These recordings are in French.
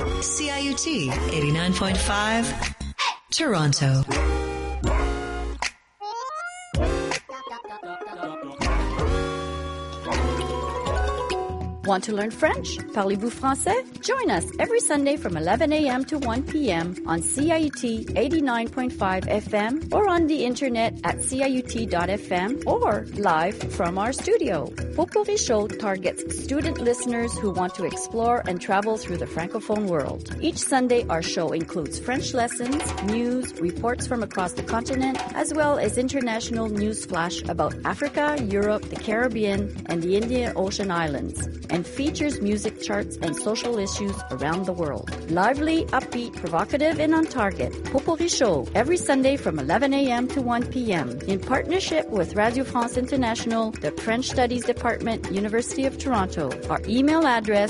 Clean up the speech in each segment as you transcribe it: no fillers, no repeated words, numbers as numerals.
CIUT 89.5, Toronto. Want to learn French? Parlez-vous français? Join us every Sunday from 11 a.m. to 1 p.m. on CIUT 89.5 FM or on the internet at ciut.fm or live from our studio. Potpourri Show targets student listeners who want to explore and travel through the Francophone world. Each Sunday, our show includes French lessons, news, reports from across the continent, as well as international news flash about Africa, Europe, the Caribbean, and the Indian Ocean Islands, and features music charts and social issues around the world. Lively, upbeat, provocative, and on target. Potpourri Show, every Sunday from 11 a.m. to 1 p.m. in partnership with Radio France International, the French Studies Department, University of Toronto. Our email address,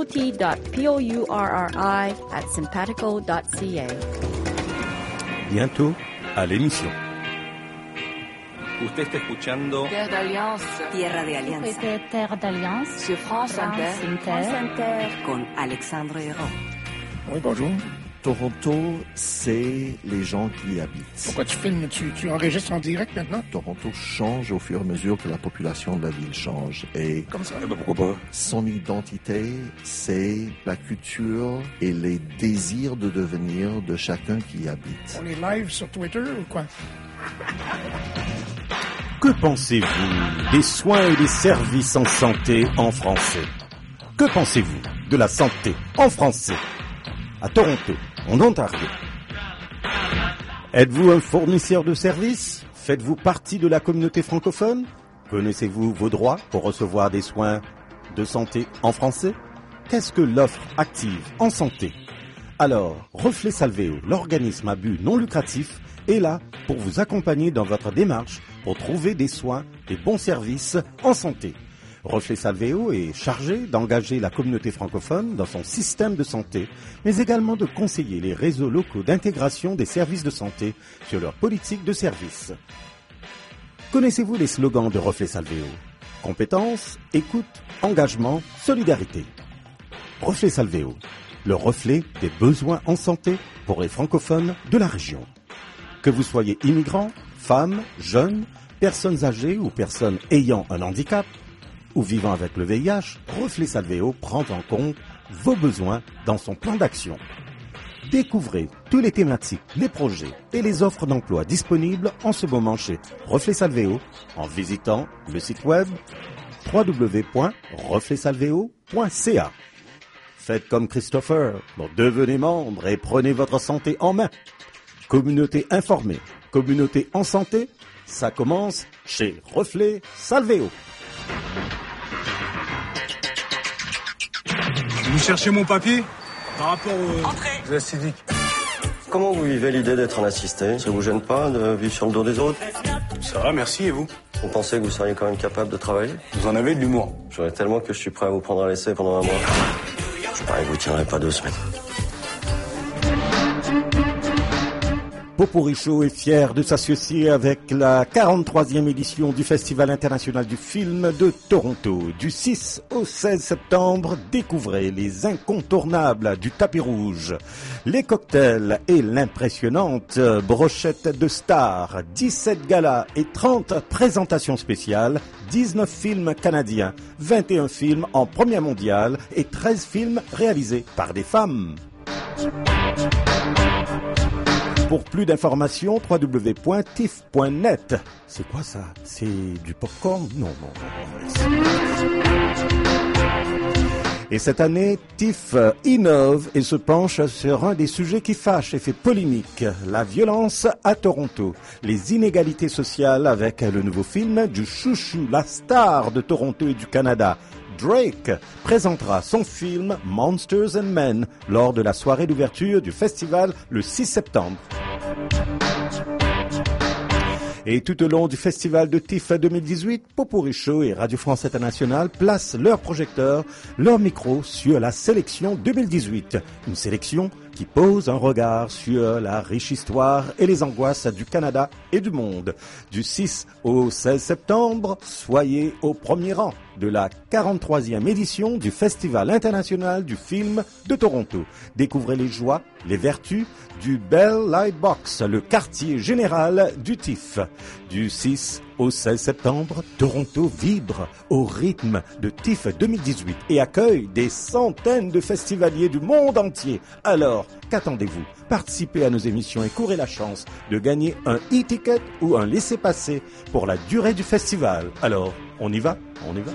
pot.pourri@simpatico.ca. Bientôt à l'émission. Usted está escuchando Terre d'Alliance. Tierra de Alianza. Terre d'Alliance. Sur France Inter. France Inter. Con Alexandre Hérault. Oui, bonjour. Toronto, c'est les gens qui y habitent. Pourquoi tu filmes? Tu enregistres en direct maintenant? Toronto change au fur et à mesure que la population de la ville change. Et comme ça? pourquoi pas? Son identité, c'est la culture et les désirs de devenir de chacun qui y habite. On est live sur Twitter ou quoi? Que pensez-vous des soins et des services en santé en français? Que pensez-vous de la santé en français à Toronto, en Ontario? Êtes-vous un fournisseur de services? Faites-vous partie de la communauté francophone? Connaissez-vous vos droits pour recevoir des soins de santé en français? Qu'est-ce que l'offre active en santé? Alors, Reflet Salvéo, l'organisme à but non lucratif, est là pour vous accompagner dans votre démarche pour trouver des soins et bons services en santé. Reflet Salvéo est chargé d'engager la communauté francophone dans son système de santé, mais également de conseiller les réseaux locaux d'intégration des services de santé sur leur politique de service. Connaissez-vous les slogans de Reflet Salvéo? Compétence, écoute, engagement, solidarité. Reflet Salvéo, le reflet des besoins en santé pour les francophones de la région. Que vous soyez immigrant, femme, jeune, personnes âgées ou personnes ayant un handicap ou vivant avec le VIH, Reflet Salvéo prend en compte vos besoins dans son plan d'action. Découvrez tous les thématiques, les projets et les offres d'emploi disponibles en ce moment chez Reflet Salvéo en visitant le site web www.refletsalvéo.ca. Faites comme Christopher, devenez membre et prenez votre santé en main. Communauté informée, communauté en santé, ça commence chez Reflet Salvéo. Vous cherchez mon papier par rapport aux aides civiques. Comment vous vivez l'idée d'être un assisté? Ça vous gêne pas de vivre sur le dos des autres? Ça va, merci, et vous? Vous pensez que vous seriez quand même capable de travailler? Vous en avez de l'humour. J'en ai tellement que je suis prêt à vous prendre à l'essai pendant un mois. Je parie que vous tiendrez pas 2 semaines. Potpourri Show est fier de s'associer avec la 43e édition du Festival international du film de Toronto. Du 6 au 16 septembre, découvrez les incontournables du tapis rouge, les cocktails et l'impressionnante brochette de stars, 17 galas et 30 présentations spéciales, 19 films canadiens, 21 films en première mondiale et 13 films réalisés par des femmes. Pour plus d'informations, www.tif.net. C'est quoi ça? C'est du popcorn? Non. Et cette année, TIFF innove et se penche sur un des sujets qui fâche et fait polémique, la violence à Toronto, les inégalités sociales avec le nouveau film du chouchou, la star de Toronto et du Canada. Drake présentera son film Monsters and Men lors de la soirée d'ouverture du festival le 6 septembre. Et tout au long du festival de TIFF 2018, Potpourri Show et Radio France Internationale placent leurs projecteurs, leurs micros sur la sélection 2018. Une sélection qui pose un regard sur la riche histoire et les angoisses du Canada et du monde. Du 6 au 16 septembre, soyez au premier rang. de la 43e édition du Festival international du film de Toronto. Découvrez les joies, les vertus du Bell Lightbox, le quartier général du TIFF. Du 6 au 16 septembre, Toronto vibre au rythme de TIFF 2018 et accueille des centaines de festivaliers du monde entier. Alors, qu'attendez-vous? Participez à nos émissions et courez la chance de gagner un e-ticket ou un laissez-passer pour la durée du festival. Alors, on y va? On y va?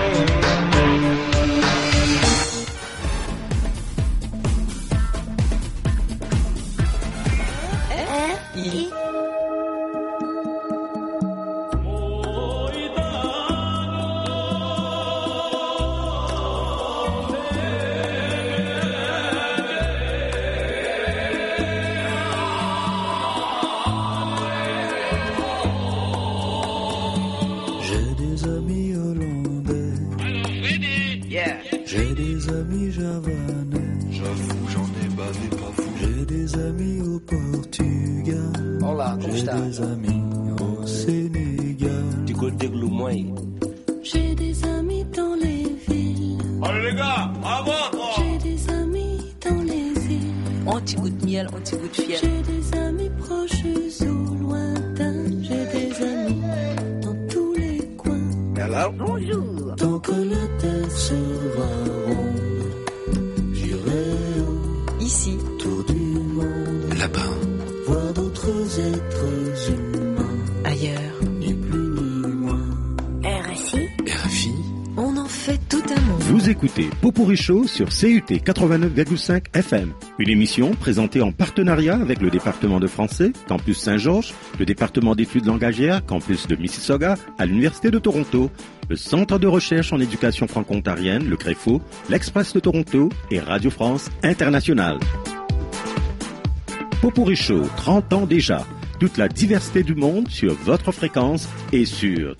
J'ai des amis javanais. J'avoue, j'en ai bavé pas fou. J'ai des amis au Portugal. Olá, j'ai des amis au Sénégal. Du côté Gloumoy. J'ai des amis dans les villes. Allez les gars, bravo! J'ai des amis dans les îles. Un petit goût de miel, un petit goût de fiel. J'ai des amis proches ou lointains. J'ai des amis dans tous les coins. Hello? Bonjour. Tant que la terre sera ronde, j'irai ici, autour du monde, là-bas, voir d'autres êtres humains, ailleurs, ni plus ni moins. RFI, on en fait tout un monde. Vous écoutez Pot-Pourri Show sur CUT 89,5 FM. Une émission présentée en partenariat avec le département de français, Campus Saint-Georges, le département d'études langagières, Campus de Mississauga, à l'Université de Toronto, le Centre de recherche en éducation franco-ontarienne, le CREFO, l'Express de Toronto et Radio France Internationale. Pot-Pourri Show, 30 ans déjà. Toute la diversité du monde sur votre fréquence et sur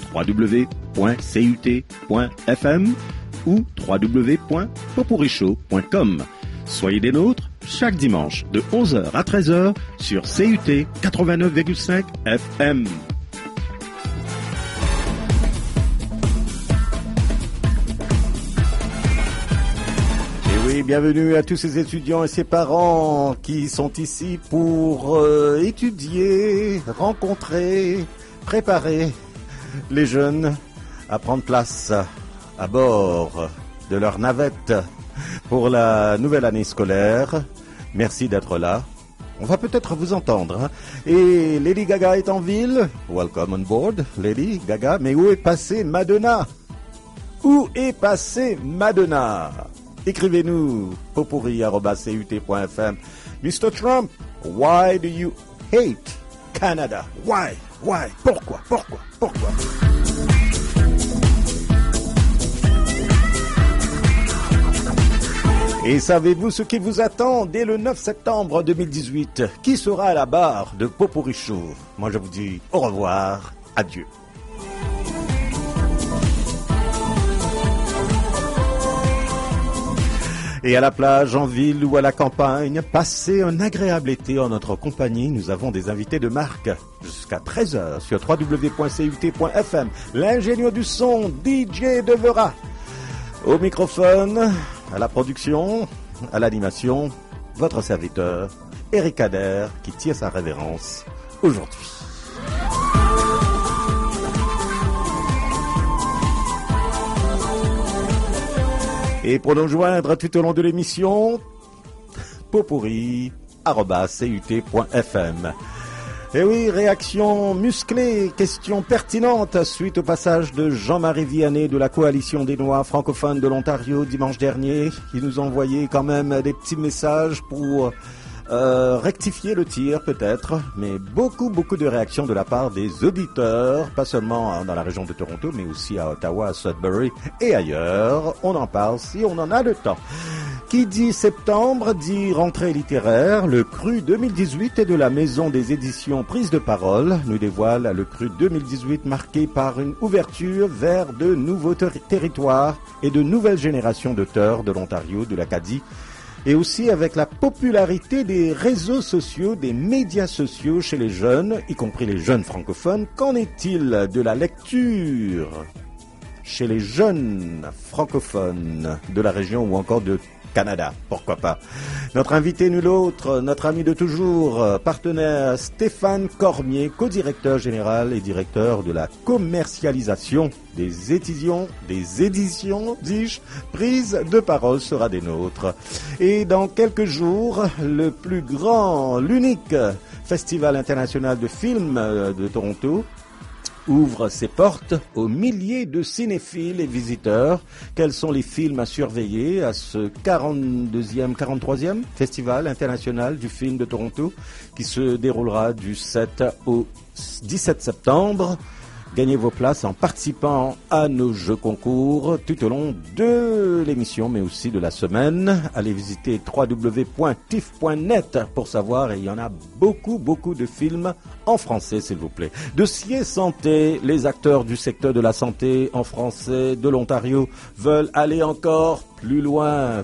www.cut.fm ou www.potpourrishow.com. Soyez des nôtres chaque dimanche de 11h à 13h sur CUT 89,5 FM. Et bienvenue à tous ces étudiants et ces parents qui sont ici pour étudier, rencontrer, préparer les jeunes à prendre place à bord de leur navette pour la nouvelle année scolaire. Merci d'être là. On va peut-être vous entendre. Hein. Et Lady Gaga est en ville. Welcome on board, Lady Gaga. Mais où est passée Madonna? Où est passée Madonna? Écrivez-nous potpourri@cut.fm. Mr. Trump, why do you hate Canada? Why? Pourquoi? Et savez-vous ce qui vous attend dès le 9 septembre 2018? Qui sera à la barre de Pot-Pourri Show? Moi je vous dis au revoir, adieu. Et à la plage, en ville ou à la campagne, passez un agréable été en notre compagnie. Nous avons des invités de marque jusqu'à 13h sur www.cut.fm. L'ingénieur du son, DJ Devera. Au microphone, à la production, à l'animation, votre serviteur, Eric Adair, qui tire sa révérence aujourd'hui. Et pour nous joindre tout au long de l'émission, potpourri@cut.fm. Et oui, réaction musclée, question pertinente suite au passage de Jean-Marie Vianney de la Coalition des Noirs francophones de l'Ontario dimanche dernier. Il nous a envoyé quand même des petits messages pour rectifier le tir peut-être, mais beaucoup de réactions de la part des auditeurs, pas seulement dans la région de Toronto, mais aussi à Ottawa, à Sudbury et ailleurs. On en parle si on en a le temps. Qui dit septembre dit rentrée littéraire. Le cru 2018 de la maison des éditions Prise de Parole nous dévoile le cru 2018 marqué par une ouverture vers de nouveaux territoires et de nouvelles générations d'auteurs de l'Ontario, de l'Acadie, et aussi avec la popularité des réseaux sociaux, des médias sociaux chez les jeunes, y compris les jeunes francophones. Qu'en est-il de la lecture? chez les jeunes francophones de la région ou encore de Canada, pourquoi pas. Notre invité nul autre, notre ami de toujours, partenaire Stéphane Cormier, co-directeur général et directeur de la commercialisation des éditions, dis-je, prise de parole sera des nôtres. Et dans quelques jours, le plus grand, l'unique Festival international de films de Toronto ouvre ses portes aux milliers de cinéphiles et visiteurs. Quels sont les films à surveiller à ce 43e Festival international du film de Toronto qui se déroulera du 7 au 17 septembre? Gagnez vos places en participant à nos jeux concours tout au long de l'émission, mais aussi de la semaine. Allez visiter www.tif.net pour savoir, et il y en a beaucoup de films en français, s'il vous plaît. Dossier santé, les acteurs du secteur de la santé en français de l'Ontario veulent aller encore plus loin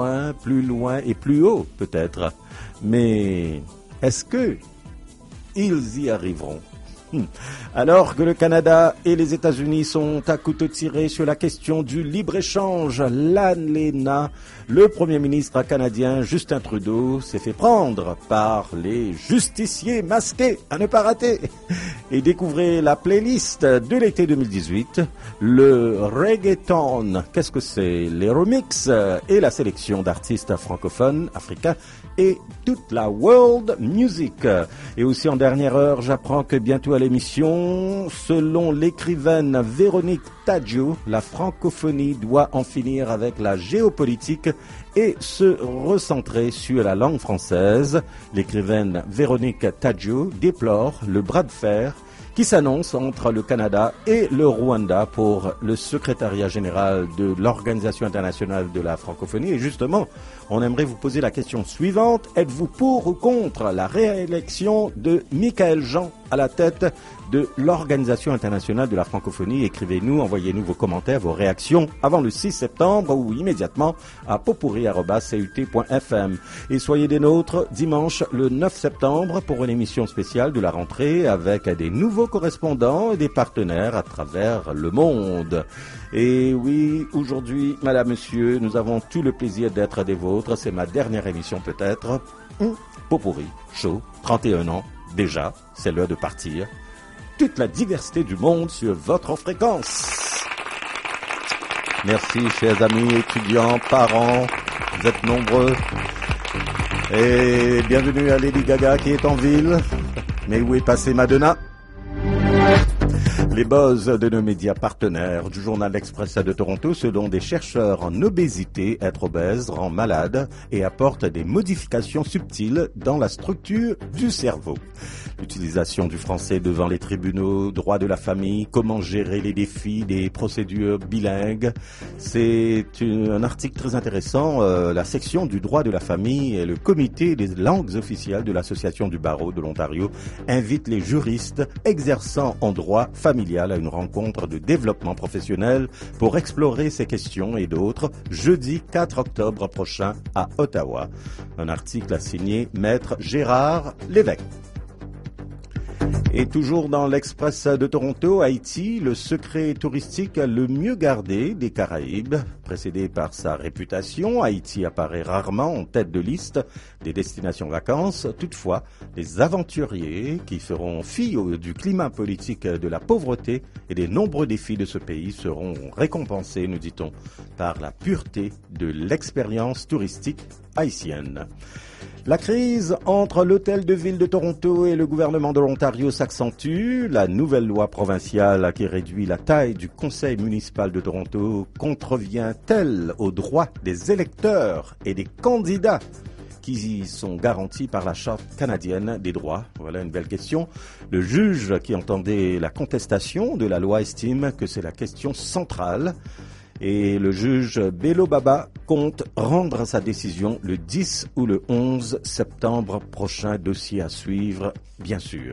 et plus haut peut-être. Mais est-ce que ils y arriveront? Alors que le Canada et les États-Unis sont à couteau tiré sur la question du libre-échange, l'ANLENA, le Premier ministre canadien Justin Trudeau s'est fait prendre par les justiciers masqués à ne pas rater. Et découvrez la playlist de l'été 2018, le reggaeton, qu'est-ce que c'est? Les remixes et la sélection d'artistes francophones, africains et toute la world music. Et aussi en dernière heure, j'apprends que bientôt à l'émission, selon l'écrivaine Véronique Taggio, la francophonie doit en finir avec la géopolitique et se recentrer sur la langue française. L'écrivaine Véronique Taggio déplore le bras de fer qui s'annonce entre le Canada et le Rwanda pour le secrétariat général de l'Organisation internationale de la francophonie. Et justement, on aimerait vous poser la question suivante. Êtes-vous pour ou contre la réélection de Michaël Jean à la tête de l'Organisation internationale de la francophonie? Écrivez-nous, envoyez-nous vos commentaires, vos réactions avant le 6 septembre ou immédiatement à popurri@cut.fm. Et soyez des nôtres dimanche le 9 septembre pour une émission spéciale de la rentrée avec des nouveaux correspondants et des partenaires à travers le monde. Et oui, aujourd'hui, madame, monsieur, nous avons tout le plaisir d'être des vôtres. C'est ma dernière émission peut-être. Popurri, chaud, 31 ans. Déjà, c'est l'heure de partir. Toute la diversité du monde sur votre fréquence. Merci, chers amis, étudiants, parents, vous êtes nombreux. Et bienvenue à Lady Gaga qui est en ville. Mais où est passée Madonna? Les buzz de nos médias partenaires du journal L'Express de Toronto, selon des chercheurs en obésité, être obèse rend malade et apporte des modifications subtiles dans la structure du cerveau. L'utilisation du français devant les tribunaux, droit de la famille, comment gérer les défis des procédures bilingues. C'est un article très intéressant. La section du droit de la famille et le comité des langues officielles de l'Association du barreau de l'Ontario invitent les juristes exerçant en droit familial à une rencontre de développement professionnel pour explorer ces questions et d'autres jeudi 4 octobre prochain à Ottawa. Un article a signé Maître Gérard Lévesque. Et toujours dans l'Express de Toronto, Haïti, le secret touristique le mieux gardé des Caraïbes. Précédé par sa réputation, Haïti apparaît rarement en tête de liste des destinations vacances. Toutefois, les aventuriers qui feront fi du climat politique, de la pauvreté et des nombreux défis de ce pays seront récompensés, nous dit-on, par la pureté de l'expérience touristique haïtienne. La crise entre l'Hôtel de Ville de Toronto et le gouvernement de l'Ontario s'accentue. La nouvelle loi provinciale qui réduit la taille du conseil municipal de Toronto contrevient-elle aux droits des électeurs et des candidats qui sont garantis par la Charte canadienne des droits? Voilà une belle question. Le juge qui entendait la contestation de la loi estime que c'est la question centrale. Et le juge Bello Baba compte rendre sa décision le 10 ou le 11 septembre prochain. Dossier à suivre, bien sûr.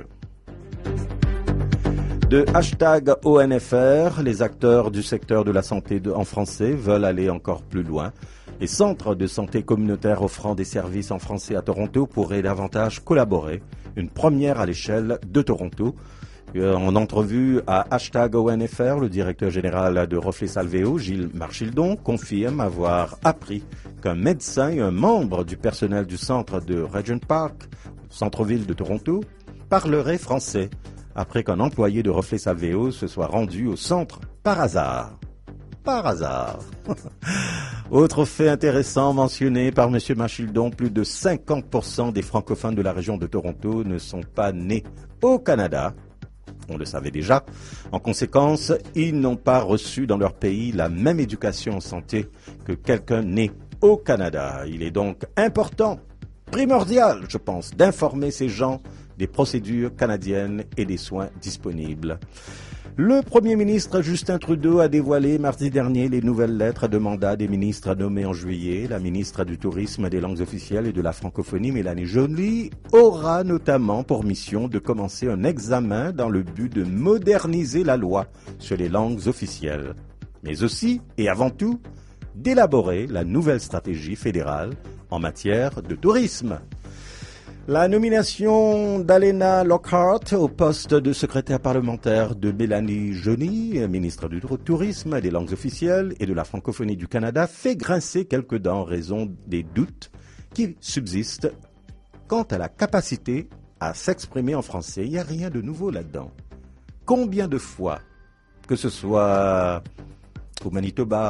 De hashtag ONFR, les acteurs du secteur de la santé en français veulent aller encore plus loin. Les centres de santé communautaires offrant des services en français à Toronto pourraient davantage collaborer. Une première à l'échelle de Toronto. En entrevue à #ONFR, le directeur général de Reflets Salvéo, Gilles Marchildon, confirme avoir appris qu'un médecin et un membre du personnel du centre de Regent Park, centre-ville de Toronto, parlerait français après qu'un employé de Reflets Salvéo se soit rendu au centre par hasard. Par hasard. Autre fait intéressant mentionné par M. Marchildon, plus de 50% des francophones de la région de Toronto ne sont pas nés au Canada. On le savait déjà. En conséquence, ils n'ont pas reçu dans leur pays la même éducation en santé que quelqu'un né au Canada. Il est donc important, primordial, je pense, d'informer ces gens des procédures canadiennes et des soins disponibles. Le Premier ministre Justin Trudeau a dévoilé mardi dernier les nouvelles lettres de mandat des ministres nommés en juillet. La ministre du Tourisme, des langues officielles et de la francophonie, Mélanie Joly, aura notamment pour mission de commencer un examen dans le but de moderniser la loi sur les langues officielles, mais aussi, et avant tout, d'élaborer la nouvelle stratégie fédérale en matière de tourisme. La nomination d'Alena Lockhart au poste de secrétaire parlementaire de Mélanie Joly, ministre du Tourisme, des langues officielles et de la francophonie du Canada, fait grincer quelques dents en raison des doutes qui subsistent quant à la capacité à s'exprimer en français. Il n'y a rien de nouveau là-dedans. Combien de fois, que ce soit au Manitoba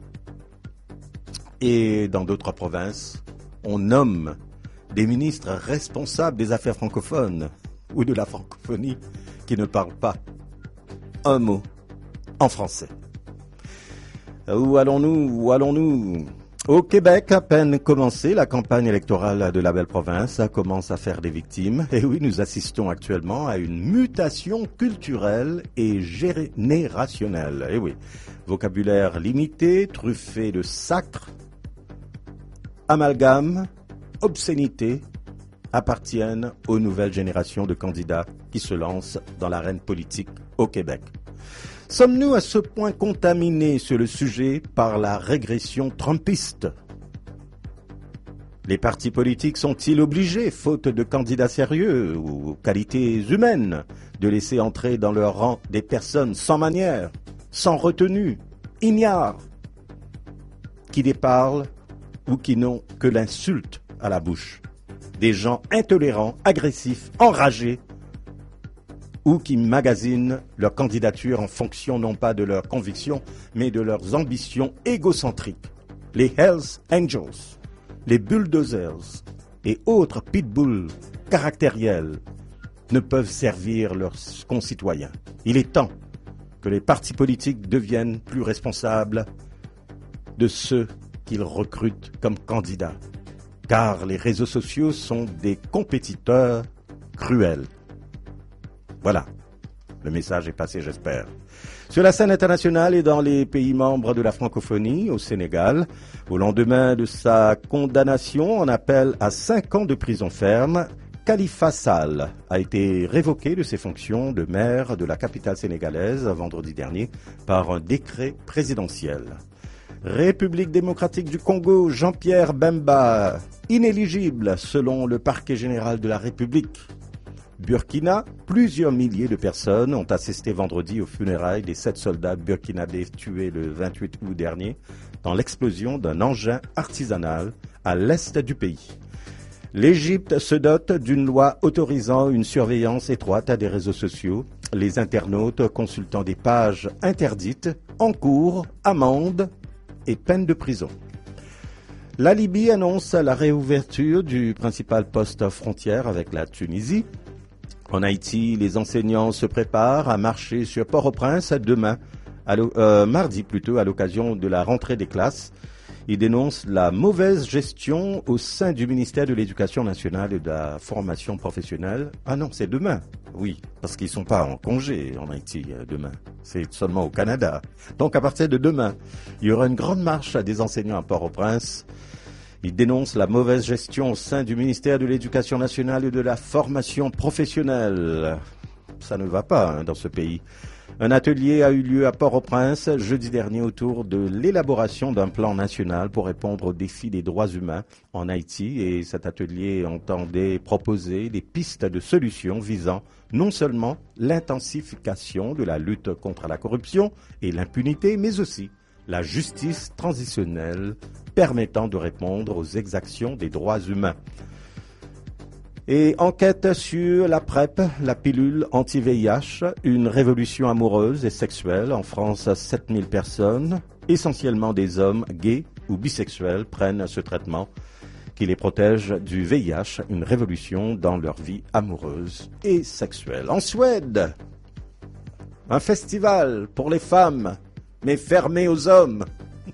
et dans d'autres provinces, on nomme des ministres responsables des affaires francophones ou de la francophonie qui ne parlent pas un mot en français. Où allons-nous? Au Québec, à peine commencée, la campagne électorale de la belle province commence à faire des victimes. Et oui, nous assistons actuellement à une mutation culturelle et générationnelle. Et oui, vocabulaire limité, truffé de sacre, amalgame, obscénités appartiennent aux nouvelles générations de candidats qui se lancent dans l'arène politique au Québec. Sommes-nous à ce point contaminés sur le sujet par la régression trumpiste? Les partis politiques sont-ils obligés, faute de candidats sérieux ou qualités humaines, de laisser entrer dans leur rang des personnes sans manière, sans retenue, ignares, qui déparlent ou qui n'ont que l'insulte à la bouche, des gens intolérants, agressifs, enragés, ou qui magasinent leur candidature en fonction non pas de leurs convictions, mais de leurs ambitions égocentriques. Les Hells Angels, les bulldozers et autres pitbulls caractériels ne peuvent servir leurs concitoyens. Il est temps que les partis politiques deviennent plus responsables de ceux qu'ils recrutent comme candidats. Car les réseaux sociaux sont des compétiteurs cruels. Voilà, le message est passé, j'espère. Sur la scène internationale et dans les pays membres de la francophonie, au Sénégal, au lendemain de sa condamnation en appel à 5 ans de prison ferme, Khalifa Sall a été révoqué de ses fonctions de maire de la capitale sénégalaise vendredi dernier par un décret présidentiel. République démocratique du Congo, Jean-Pierre Bemba, inéligible selon le parquet général de la République. Burkina, plusieurs milliers de personnes ont assisté vendredi aux funérailles des 7 soldats burkinabés tués le 28 août dernier dans l'explosion d'un engin artisanal à l'est du pays. L'Égypte se dote d'une loi autorisant une surveillance étroite des réseaux sociaux, les internautes consultant des pages interdites, encourent amende et peine de prison. La Libye annonce la réouverture du principal poste frontière avec la Tunisie. En Haïti, les enseignants se préparent à marcher sur Port-au-Prince mardi plutôt, à l'occasion de la rentrée des classes. Ils dénoncent la mauvaise gestion au sein du ministère de l'Éducation nationale et de la formation professionnelle. Ah non, c'est demain. Oui, parce qu'ils ne sont pas en congé en Haïti demain. C'est seulement au Canada. Donc à partir de demain, il y aura une grande marche des enseignants à Port-au-Prince. Ils dénoncent la mauvaise gestion au sein du ministère de l'Éducation nationale et de la formation professionnelle. Ça ne va pas dans ce pays. Un atelier a eu lieu à Port-au-Prince jeudi dernier autour de l'élaboration d'un plan national pour répondre aux défis des droits humains en Haïti. Et cet atelier entendait proposer des pistes de solutions visant non seulement l'intensification de la lutte contre la corruption et l'impunité, mais aussi la justice transitionnelle permettant de répondre aux exactions des droits humains. Et enquête sur la PrEP, la pilule anti-VIH, une révolution amoureuse et sexuelle. En France, 7000 personnes, essentiellement des hommes gays ou bisexuels, prennent ce traitement qui les protège du VIH, une révolution dans leur vie amoureuse et sexuelle. En Suède, un festival pour les femmes, mais fermé aux hommes.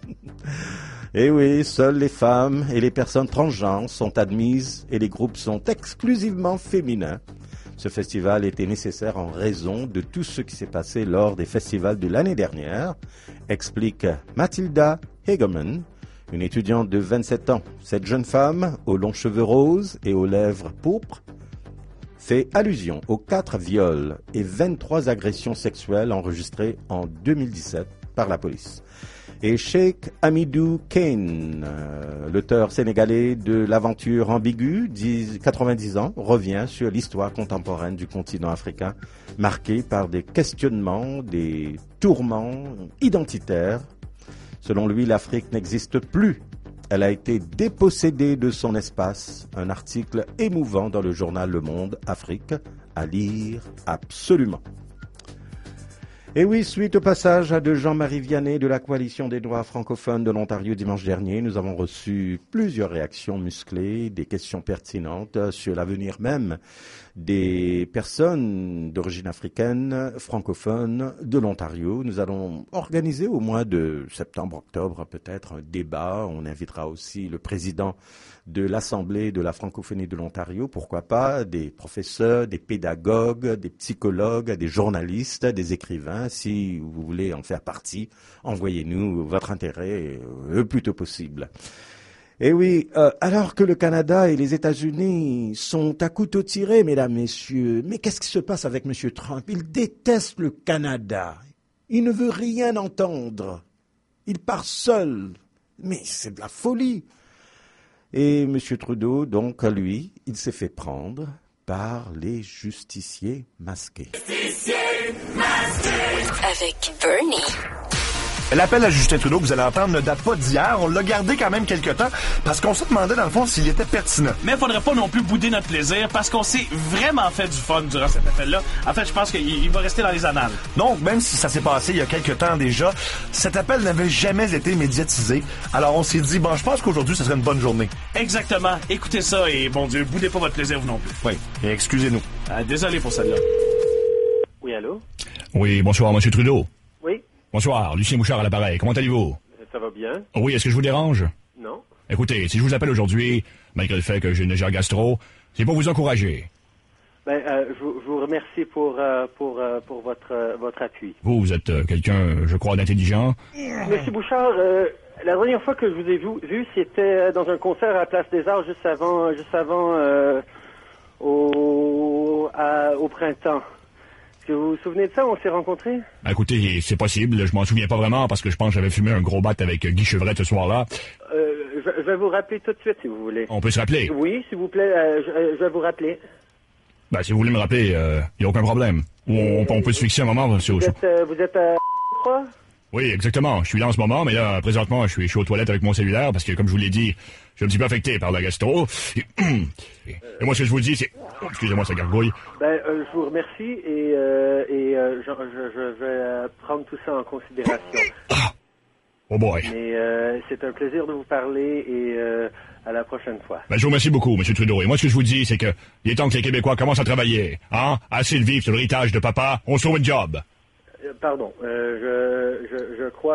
Et oui, seules les femmes et les personnes transgenres sont admises et les groupes sont exclusivement féminins. Ce festival était nécessaire en raison de tout ce qui s'est passé lors des festivals de l'année dernière, explique Mathilda Hegemann, une étudiante de 27 ans. Cette jeune femme, aux longs cheveux roses et aux lèvres pourpres, fait allusion aux 4 viols et 23 agressions sexuelles enregistrées en 2017 par la police. Et Cheikh Hamidou Kane, l'auteur sénégalais de l'aventure ambiguë, 90 ans, revient sur l'histoire contemporaine du continent africain, marquée par des questionnements, des tourments identitaires. Selon lui, l'Afrique n'existe plus. Elle a été dépossédée de son espace. Un article émouvant dans le journal Le Monde Afrique, à lire absolument. Et oui, suite au passage de Jean-Marie Vianney de la Coalition des droits francophones de l'Ontario dimanche dernier, nous avons reçu plusieurs réactions musclées, des questions pertinentes sur l'avenir même des personnes d'origine africaine, francophones de l'Ontario. Nous allons organiser au mois de septembre-octobre peut-être un débat. On invitera aussi le président de l'Assemblée de la francophonie de l'Ontario, pourquoi pas, des professeurs, des pédagogues, des psychologues, des journalistes, des écrivains. Si vous voulez en faire partie, envoyez-nous votre intérêt le plus tôt possible. Et oui, alors que le Canada et les États-Unis sont à couteau tiré, mesdames, messieurs, mais qu'est-ce qui se passe avec M. Trump? Il déteste le Canada. Il ne veut rien entendre. Il part seul. Mais c'est de la folie. Et M. Trudeau, donc, lui, il s'est fait prendre par les justiciers masqués. Justiciers masqués avec Bernie. L'appel à Justin Trudeau que vous allez entendre ne date pas d'hier. On l'a gardé quand même quelque temps parce qu'on se demandait dans le fond s'il était pertinent. Mais il faudrait pas non plus bouder notre plaisir parce qu'on s'est vraiment fait du fun durant cet appel-là. En fait, je pense qu'il va rester dans les annales. Donc, même si ça s'est passé il y a quelque temps déjà, cet appel n'avait jamais été médiatisé. Alors, on s'est dit, bon, je pense qu'aujourd'hui, ce serait une bonne journée. Exactement. Écoutez ça et, bon Dieu, boudez pas votre plaisir, vous non plus. Oui, et excusez-nous. Désolé pour celle-là. Oui, allô? Oui, bonsoir, M. Trudeau. Oui. Bonsoir, Lucien Bouchard à l'appareil. Comment allez-vous? Ça va bien. Oui, est-ce que je vous dérange? Non. Écoutez, si je vous appelle aujourd'hui, malgré le fait que j'ai une légère gastro, c'est pour vous encourager. Je vous remercie pour votre appui. Vous êtes quelqu'un, je crois, d'intelligent. Monsieur Bouchard, la dernière fois que je vous ai vu, c'était dans un concert à la Place des Arts juste avant au printemps. Est-ce que vous vous souvenez de ça? On s'est rencontrés? Écoutez, c'est possible. Je m'en souviens pas vraiment parce que je pense que j'avais fumé un gros bat avec Guy Chevrette ce soir-là. Je vais vous rappeler tout de suite si vous voulez. On peut se rappeler? Oui, s'il vous plaît, je vais vous rappeler. Si vous voulez me rappeler, y a aucun problème. On peut se fixer un moment. Vous êtes à quoi? Oui, exactement. Je suis là en ce moment, mais là, présentement, je suis aux toilettes avec mon cellulaire parce que, comme je vous l'ai dit, je suis un petit peu affecté par la gastro. Et moi, ce que je vous dis, c'est... Excusez-moi, ça gargouille. Je vous remercie et je vais prendre tout ça en considération. Oh boy. Mais c'est un plaisir de vous parler et à la prochaine fois. Je vous remercie beaucoup, M. Trudeau. Et moi, ce que je vous dis, c'est que il est temps que les Québécois commencent à travailler. Assez de vivre sur l'héritage de papa. On sauve un job. Pardon, je crois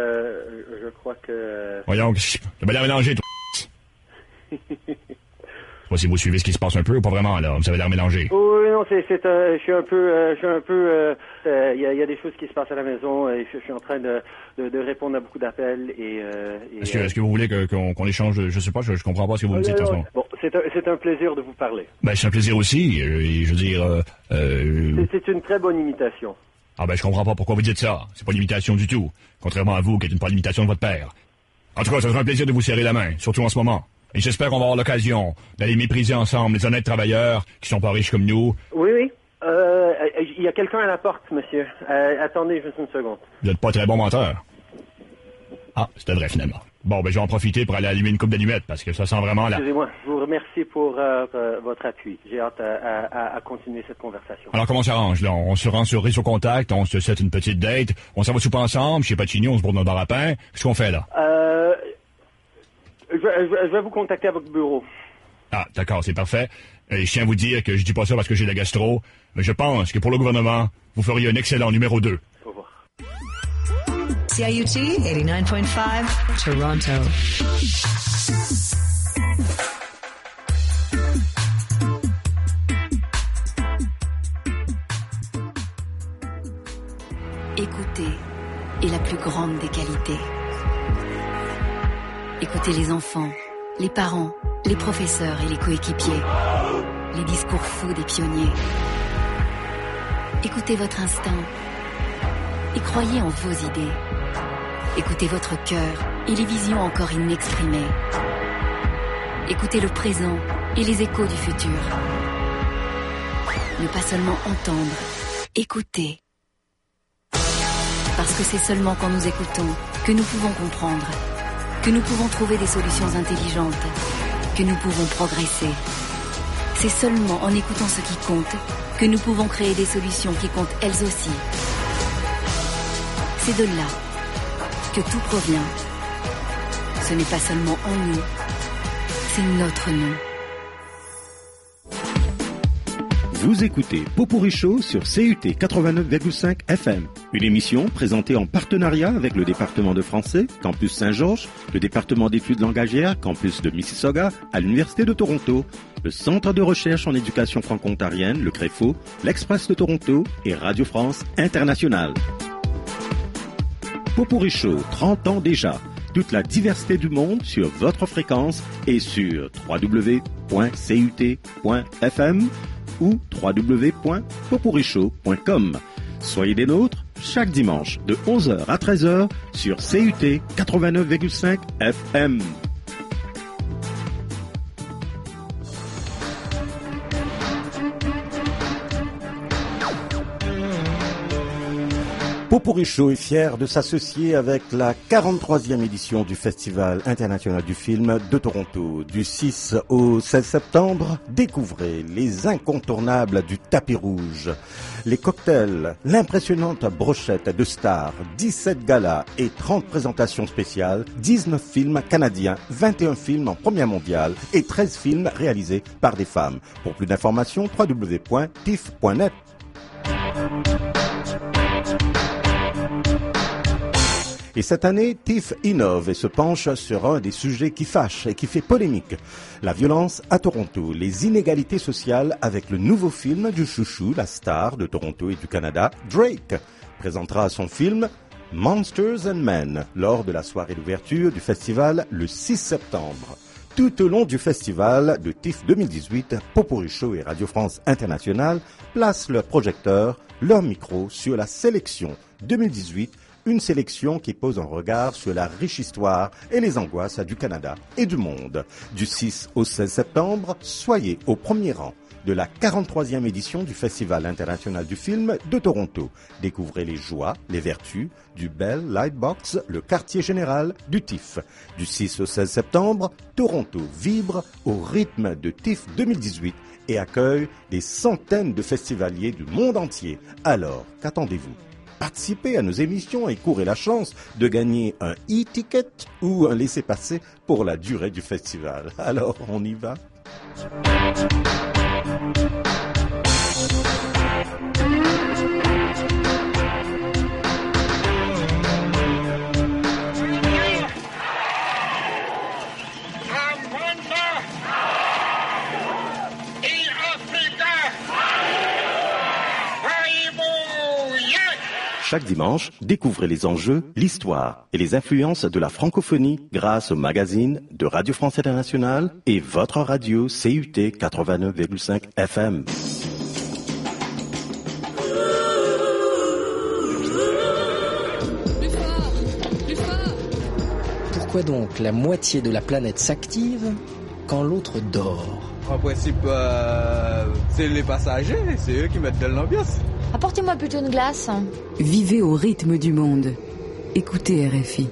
que... Voyons, t'as bien l'air mélangé, toi. Je sais pas si vous suivez ce qui se passe un peu ou pas vraiment, là. Vous avez l'air mélangé. Oui, non, je suis un peu, il y a des choses qui se passent à la maison et je suis en train de répondre à beaucoup d'appels et Est-ce que vous voulez qu'on échange, je sais pas, je comprends pas ce que vous me dites en ce moment. Bon, c'est un plaisir de vous parler. C'est un plaisir aussi, je veux dire, C'est une très bonne imitation. Ah ben, je comprends pas pourquoi vous dites ça. C'est pas l'imitation du tout. Contrairement à vous, qui êtes pas l'imitation de votre père. En tout cas, ça sera un plaisir de vous serrer la main, surtout en ce moment. Et j'espère qu'on va avoir l'occasion d'aller mépriser ensemble les honnêtes travailleurs qui sont pas riches comme nous. Oui. Il y a quelqu'un à la porte, monsieur. Attendez juste une seconde. Vous êtes pas très bon menteur. Ah, c'était vrai finalement. Bon, ben je vais en profiter pour aller allumer une coupe d'allumettes parce que ça sent vraiment là. Excusez-moi, je vous remercie pour votre appui. J'ai hâte à continuer cette conversation. Alors comment on s'arrange là? On se rend sur Réseau Contact, on se set une petite date, on s'en va souper ensemble, chez Pacini, on se bourre dans bar à pain. Qu'est-ce qu'on fait là? Je vais vous contacter à votre bureau. Ah, d'accord, c'est parfait. Et je tiens à vous dire que je dis pas ça parce que j'ai la gastro, mais je pense que pour le gouvernement, vous feriez un excellent numéro 2. Au revoir. CIUT 89.5 Toronto. Écouter est la plus grande des qualités. Écoutez les enfants, les parents, les professeurs et les coéquipiers. Les discours fous des pionniers. Écoutez votre instinct et croyez en vos idées. Écoutez votre cœur et les visions encore inexprimées. Écoutez le présent et les échos du futur. Ne pas seulement entendre, écouter. Parce que c'est seulement quand nous écoutons que nous pouvons comprendre, que nous pouvons trouver des solutions intelligentes, que nous pouvons progresser. C'est seulement en écoutant ce qui compte que nous pouvons créer des solutions qui comptent elles aussi. C'est de là que tout provient. Ce n'est pas seulement en nous, c'est notre nous. Vous écoutez Pot-Pourri Show sur CUT 89,5 FM. Une émission présentée en partenariat avec le département de français, Campus Saint-Georges, le département d'études langagières, Campus de Mississauga, à l'Université de Toronto, le Centre de recherche en éducation franco-ontarienne, le CREFO, l'Express de Toronto et Radio France Internationale. Pot-Pourri Show, 30 ans déjà. Toute la diversité du monde sur votre fréquence et sur www.cut.fm ou www.potpourrishow.com. Soyez des nôtres chaque dimanche de 11h à 13h sur CUT 89,5 FM. Pot-Pourri Show est fier de s'associer avec la 43e édition du Festival international du film de Toronto. Du 6 au 16 septembre, découvrez les incontournables du tapis rouge. Les cocktails, l'impressionnante brochette de stars, 17 galas et 30 présentations spéciales, 19 films canadiens, 21 films en première mondiale et 13 films réalisés par des femmes. Pour plus d'informations, www.tif.net. Et cette année, TIFF innove et se penche sur un des sujets qui fâche et qui fait polémique. La violence à Toronto, les inégalités sociales avec le nouveau film du chouchou, la star de Toronto et du Canada, Drake, présentera son film Monsters and Men lors de la soirée d'ouverture du festival le 6 septembre. Tout au long du festival de TIFF 2018, Pot-Pourri Show et Radio France Internationale placent leurs projecteurs, leurs micros sur la sélection 2018, une sélection qui pose un regard sur la riche histoire et les angoisses du Canada et du monde. Du 6 au 16 septembre, soyez au premier rang de la 43e édition du Festival international du film de Toronto. Découvrez les joies, les vertus du Bell Lightbox, le quartier général du TIFF. Du 6 au 16 septembre, Toronto vibre au rythme de TIFF 2018 et accueille des centaines de festivaliers du monde entier. Alors, qu'attendez-vous ? Participez à nos émissions et courez la chance de gagner un e-ticket ou un laissez-passer pour la durée du festival. Alors, on y va? Chaque dimanche, découvrez les enjeux, l'histoire et les influences de la francophonie grâce au magazine de Radio France Internationale et votre radio CUT 89,5 FM. Pourquoi donc la moitié de la planète s'active quand l'autre dort? En principe, c'est les passagers, c'est eux qui mettent de l'ambiance. Apportez-moi plutôt une glace. Vivez au rythme du monde. Écoutez RFI.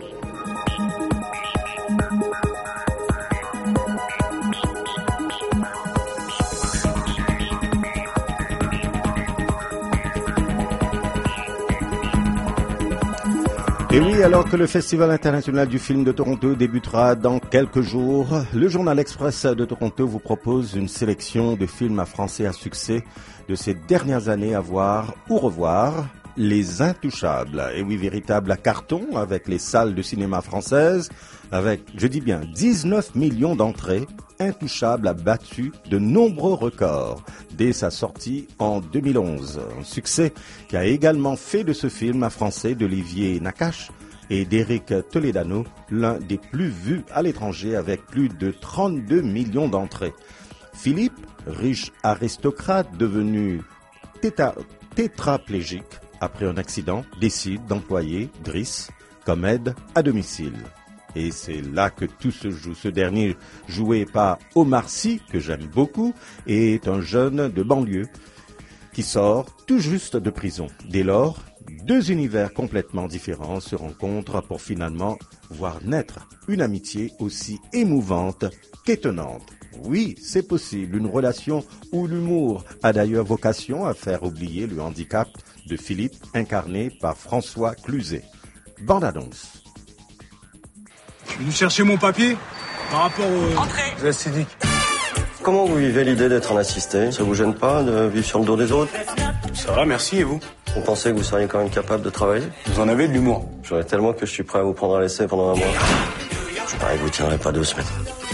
Et oui, alors que le Festival international du film de Toronto débutera dans quelques jours, le Journal Express de Toronto vous propose une sélection de films à français à succès de ces dernières années à voir ou revoir. Les Intouchables. Et oui, véritable carton avec les salles de cinéma françaises, avec, je dis bien, 19 millions d'entrées. Intouchables a battu de nombreux records dès sa sortie en 2011. Un succès qui a également fait de ce film français d'Olivier Nakache et d'Éric Toledano l'un des plus vus à l'étranger avec plus de 32 millions d'entrées. Philippe, riche aristocrate devenu tétraplégique après un accident, décide d'employer Driss comme aide à domicile. Et c'est là que tout se joue. Ce dernier, joué par Omar Sy, que j'aime beaucoup, est un jeune de banlieue qui sort tout juste de prison. Dès lors, deux univers complètement différents se rencontrent pour finalement voir naître une amitié aussi émouvante qu'étonnante. Oui, c'est possible. Une relation où l'humour a d'ailleurs vocation à faire oublier le handicap de Philippe, incarné par François Cluzet. Bande annonce. Je suis venu chercher mon papier par rapport au... Entrez. Civique. Comment vous vivez l'idée d'être un assisté? Ça vous gêne pas de vivre sur le dos des autres? Ça va, merci, et vous? Vous pensez que vous seriez quand même capable de travailler? Vous en avez de l'humour. J'en ai tellement que je suis prêt à vous prendre à l'essai pendant un mois. Je parie que vous tiendrez pas 2 semaines.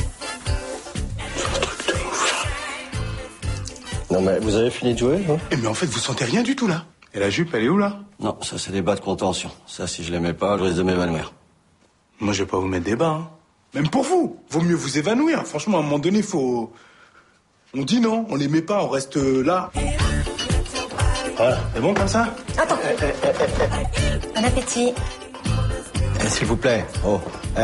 Non mais vous avez fini de jouer, non? Mais en fait, vous sentez rien du tout, là. Et la jupe, elle est où, là? Non, ça c'est des bas de contention. Ça, si je les mets pas, je risque de m'évanouir. Moi, je vais pas vous mettre des bas, hein. Même pour vous. Vaut mieux vous évanouir. Franchement, à un moment donné, faut... On dit non, on les met pas, on reste là. Voilà, c'est bon comme ça? Attends. Bon appétit. S'il vous plaît. Oh.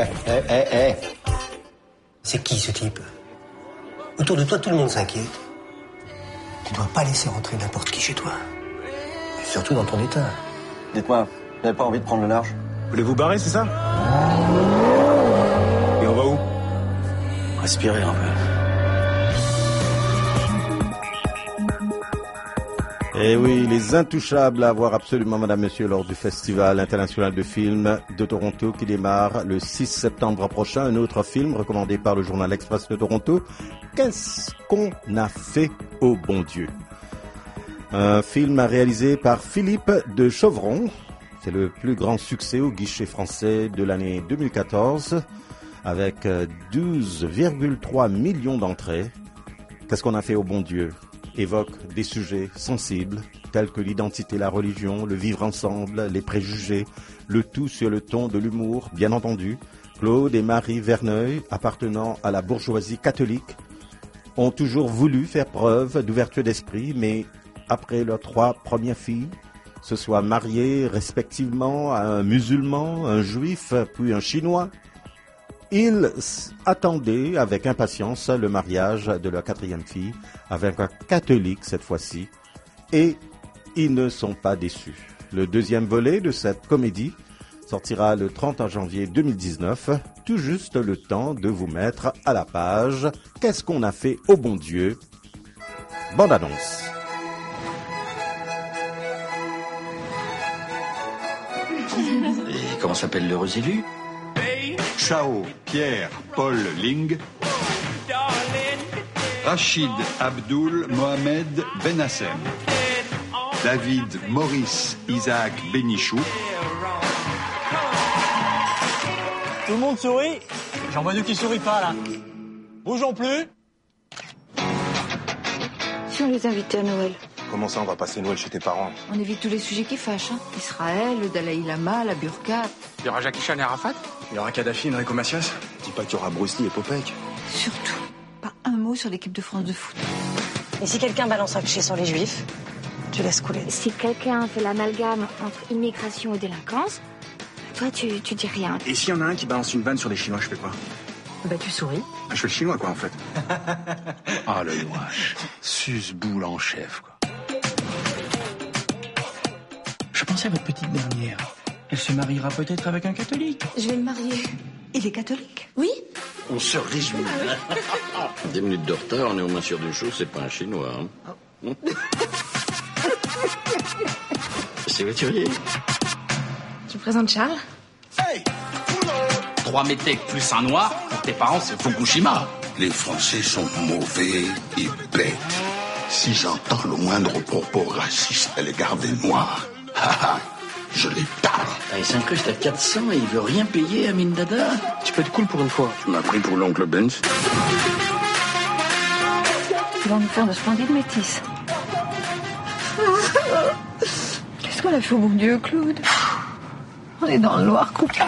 C'est qui, ce type? Autour de toi, tout le monde s'inquiète. Tu dois pas laisser rentrer n'importe qui chez toi. Et surtout dans ton état. Dites-moi, vous n'avez pas envie de prendre le large? Vous voulez vous barrer, c'est ça? Et on va où? Respirez un peu. Eh oui, Les Intouchables à voir absolument, madame, monsieur, lors du Festival international de films de Toronto qui démarre le 6 septembre prochain. Un autre film recommandé par le Journal Express de Toronto. Qu'est-ce qu'on a fait au bon Dieu? Un film réalisé par Philippe de Chauvron. C'est le plus grand succès au guichet français de l'année 2014 avec 12,3 millions d'entrées. Qu'est-ce qu'on a fait au bon Dieu? Évoque des sujets sensibles tels que l'identité, la religion, le vivre ensemble, les préjugés, le tout sur le ton de l'humour, bien entendu. Claude et Marie Verneuil, appartenant à la bourgeoisie catholique, ont toujours voulu faire preuve d'ouverture d'esprit, mais après leurs 3 premières filles, se soient mariés respectivement à un musulman, un juif, puis un chinois. Ils attendaient avec impatience le mariage de leur 4e fille avec un catholique cette fois-ci, et ils ne sont pas déçus. Le 2e volet de cette comédie sortira le 30 janvier 2019, tout juste le temps de vous mettre à la page. Qu'est-ce qu'on a fait au bon Dieu? Bande annonce. Et comment s'appelle l'heureux élu? Chao Pierre Paul Ling, Rachid Abdul Mohamed Benassem, David Maurice Isaac Benichou. Tout le monde sourit? J'en vois deux qui sourient pas là. Bougeons plus. Si on les invitait à Noël? Comment ça, on va passer Noël chez tes parents? On évite tous les sujets qui fâchent. Hein. Israël, le Dalai Lama, la burqa. Il y aura Jackie Chan et Arafat? Il y aura Kadhafi, Enrico Macias? Dis pas qu'il y aura Bruce Lee et Popek. Surtout, pas un mot sur l'équipe de France de foot. Et si quelqu'un balance un cliché sur les juifs, tu laisses couler. Si quelqu'un fait l'amalgame entre immigration et délinquance, Toi, tu dis rien. Et s'il y en a un qui balance une vanne sur les Chinois, je fais quoi? Bah, tu souris. Je fais le chinois, quoi, en fait. Ah, le wesh. Suce-boule en chef, quoi. Je pensais à votre petite dernière. Elle se mariera peut-être avec un catholique. Je vais me marier. Il est catholique? Oui. On se réjouit. 10 minutes de retard, on est au moins sûr d'une chose, c'est pas un chinois. Hein. C'est voiturier. Tu présentes Charles? Hey! 3 métèques plus un noir, pour tes parents, c'est Fukushima. Les Français sont mauvais et bêtes. Si j'entends le moindre propos raciste à l'égard des Noirs, je les tape. Il s'incruste à 400 et il veut rien payer à mine dada. Tu peux être cool pour une fois. Tu m'as pris pour l'oncle Benz. Ils vont nous faire de splendides métis. Qu'est-ce qu'on a fait au bon Dieu, Claude? On est dans le noir complètement.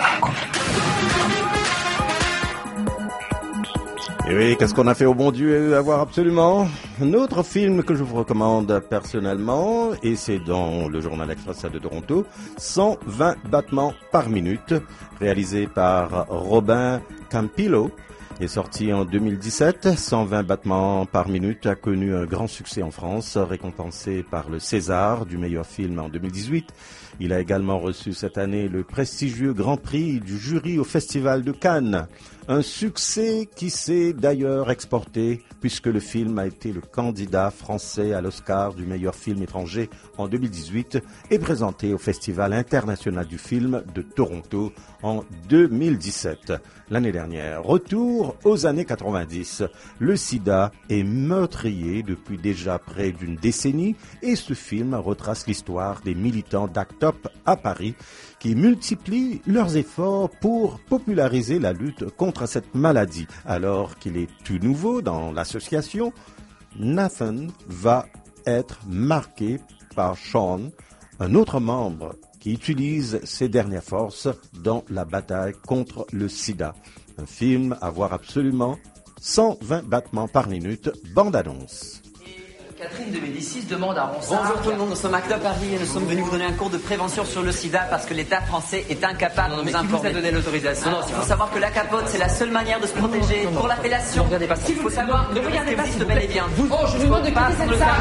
Et oui, qu'est-ce qu'on a fait au bon Dieu à voir absolument? Un autre film que je vous recommande personnellement, et c'est dans le Journal Express de Toronto, 120 battements par minute, réalisé par Robin Campillo, est sorti en 2017. 120 battements par minute a connu un grand succès en France, récompensé par le César du meilleur film en 2018. Il a également reçu cette année le prestigieux Grand Prix du jury au Festival de Cannes. Un succès qui s'est d'ailleurs exporté puisque le film a été le candidat français à l'Oscar du meilleur film étranger en 2018 et présenté au Festival international du film de Toronto en 2017. L'année dernière, retour aux années 90. Le sida est meurtrier depuis déjà près d'une décennie et ce film retrace l'histoire des militants d'ACT UP à Paris qui multiplient leurs efforts pour populariser la lutte contre cette maladie. Alors qu'il est tout nouveau dans l'association, Nathan va être marqué par Sean, un autre membre qui utilise ses dernières forces dans la bataille contre le sida. Un film à voir absolument, 120 battements par minute, bande-annonce. Catherine de Médicis demande à Ronsard... Bonjour tout le monde, nous sommes ACT UP Paris et nous sommes venus vous donner un cours de prévention sur le sida parce que l'État français est incapable de nous informer. Qui vous a donné l'autorisation? Non, il faut savoir que la capote, c'est la seule manière de se protéger. Pour l'appellation, il faut savoir... Ne regardez pas, s'il te plaît, bien. Oh, je vous demande de quitter cette salle.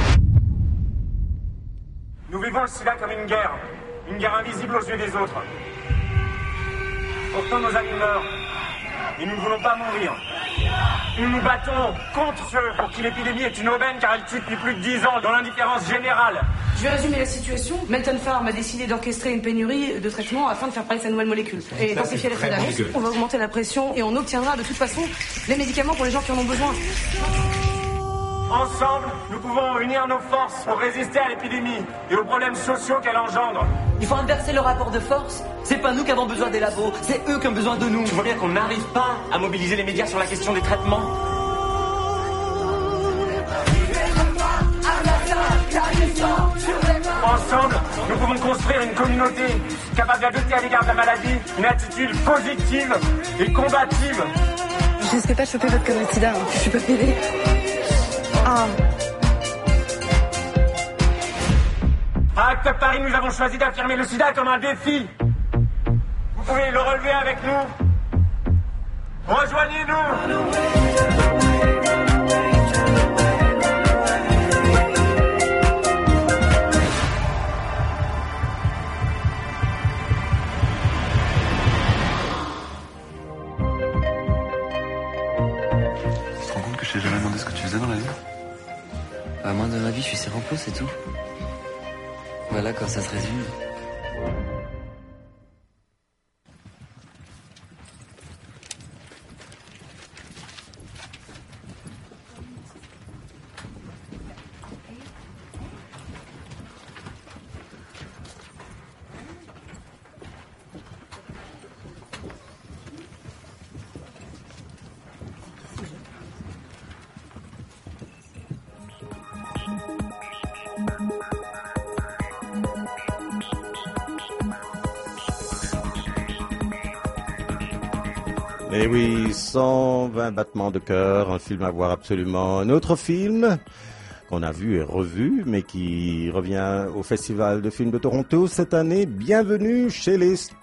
Nous vivons le sida comme une guerre invisible aux yeux des autres. Pourtant, nos amis meurent. Et nous ne voulons pas mourir. Nous nous battons contre ceux pour qui l'épidémie est une aubaine car elle tue depuis plus de 10 ans dans l'indifférence générale. Je vais résumer la situation. Melton Pharm a décidé d'orchestrer une pénurie de traitements afin de faire parler sa nouvelle molécule. Et intensifier l'effet d'annonce, on va augmenter la pression et on obtiendra de toute façon les médicaments pour les gens qui en ont besoin. Ensemble, nous pouvons unir nos forces pour résister à l'épidémie et aux problèmes sociaux qu'elle engendre. Il faut inverser le rapport de force. C'est pas nous qui avons besoin des labos, c'est eux qui ont besoin de nous. Tu vois bien qu'on n'arrive pas à mobiliser les médias sur la question des traitements. Ensemble, nous pouvons construire une communauté capable d'adopter à l'égard de la maladie une attitude positive et combative. Je risque pas de choper votre connerie de sida, je suis pas pédée. Ah. À ACT UP Paris, nous avons choisi d'affirmer le sida comme un défi. Vous pouvez le relever avec nous. Rejoignez-nous. Tu te rends compte que je t'ai jamais demandé ce que tu faisais dans la vie? Moi, dans ma vie, je suis Sérampo, c'est tout. Voilà, quand ça se résume. Et oui, 120 battements de cœur, un film à voir absolument. Un autre film qu'on a vu et revu, mais qui revient au Festival de films de Toronto cette année. Bienvenue chez les Chi.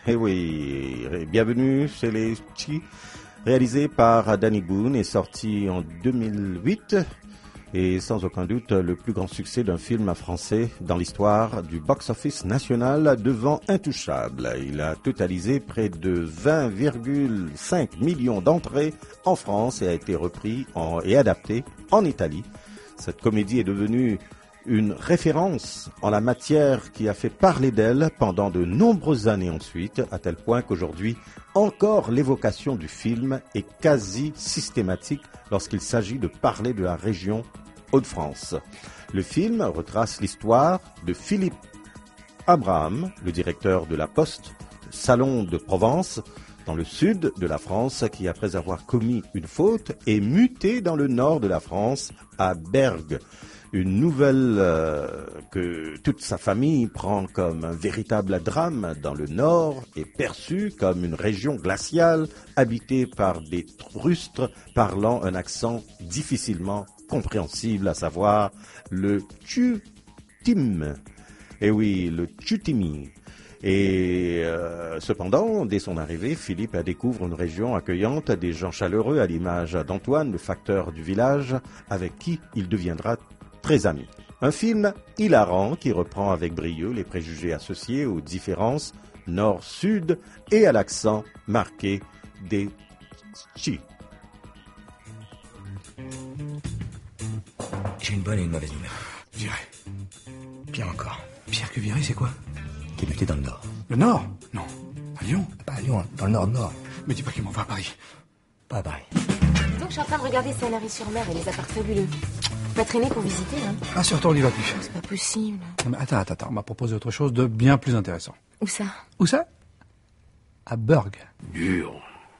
Eh oui, bienvenue chez les Chi, réalisé par Danny Boone et sorti en 2008 et sans aucun doute le plus grand succès d'un film français dans l'histoire du box-office national devant Intouchable. Il a totalisé près de 20,5 millions d'entrées en France et a été repris et adapté en Italie. Cette comédie est devenue une référence en la matière qui a fait parler d'elle pendant de nombreuses années ensuite, à tel point qu'aujourd'hui, encore l'évocation du film est quasi systématique lorsqu'il s'agit de parler de la région Hauts-de-France. Le film retrace l'histoire de Philippe Abraham, le directeur de la Poste, Salon de Provence, dans le sud de la France, qui après avoir commis une faute est muté dans le nord de la France, à Bergues. Une nouvelle que toute sa famille prend comme un véritable drame dans le nord est perçue comme une région glaciale habitée par des rustres parlant un accent difficilement compréhensible, à savoir le Tchutim. Eh oui, le Tchutimi. Et cependant, dès son arrivée, Philippe découvre une région accueillante, des gens chaleureux à l'image d'Antoine, le facteur du village, avec qui il deviendra très ami. Un film hilarant qui reprend avec brio les préjugés associés aux différences nord-sud et à l'accent marqué des Chi. J'ai une bonne et une mauvaise nouvelle. Viré. Pire encore. Pire que viré, c'est quoi? T'es muté dans le Nord. Le Nord? Non. À Lyon? Pas à Lyon, dans le Nord. Mais dis pas qu'il m'en va à Paris. Pas à Paris. Donc je suis en train de regarder Sanary-sur-Mer et les apparts fabuleux. Pas traîner pour visiter, hein? Ah, surtout on n'y va plus. C'est pas possible. Non, mais attends, on m'a proposé autre chose de bien plus intéressant. Où ça? Où ça? À Bergues. Dur.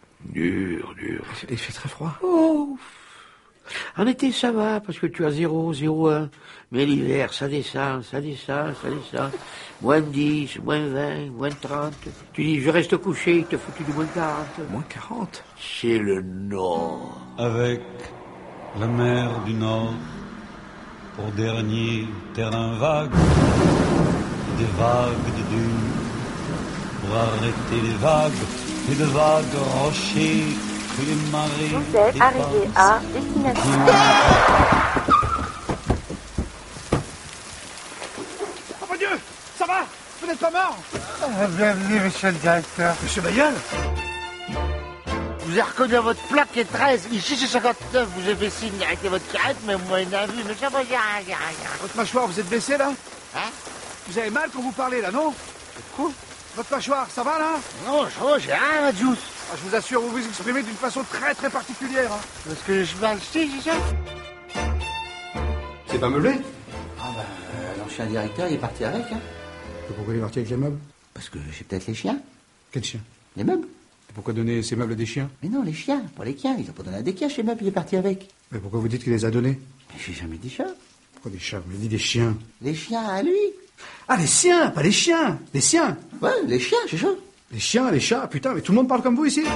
Il fait très froid. Oh. En été, ça va, parce que tu as 0, 0,1. Mais l'hiver, ça descend. Moins 10, moins 20, moins 30. Tu dis, je reste couché, il te foutu du moins 40. Moins 40? C'est le Nord. Avec la mer du Nord pour dernier terrain vague, des vagues de dunes pour arrêter les vagues et de vagues rochers que les marées. Vous êtes arrivé à destination. Oh mon Dieu, ça va? Vous n'êtes pas mort? Bienvenue, monsieur le directeur. Monsieur Bayal? Vous avez reconnu à votre plaque est 13. Ici, c'est 59. Vous avez fait signe d'arrêter votre carrette, mais moi, il n'a vu. Mais ça va, rien. Votre mâchoire, vous êtes blessé, là? Hein? Vous avez mal quand vous parlez, là, non? Quoi? Votre mâchoire, ça va, là? Non, ça va, j'ai rien, la juice. Ah, je vous assure, vous vous exprimez d'une façon très, très particulière. Hein. Parce que je parle c'est ça? C'est pas meublé? Ah ben, l'ancien directeur, il est parti avec, hein. Et pourquoi il est parti avec les meubles? Parce que j'ai peut-être les chiens. Quels chiens? Les meubles. Et pourquoi donner ces meubles à des chiens? Mais non, les chiens, pas les chiens. Ils ont pas donné à des chiens, ces meubles, il est parti avec. Mais pourquoi vous dites qu'il les a donnés? Mais j'ai jamais dit ça. Pourquoi des chats? Vous avez dit des chiens. Les chiens à lui. Ah, les siens, pas les chiens. Les siens. Ouais, les chiens, c'est ça. Les chiens, les chats, putain, mais tout le monde parle comme vous ici.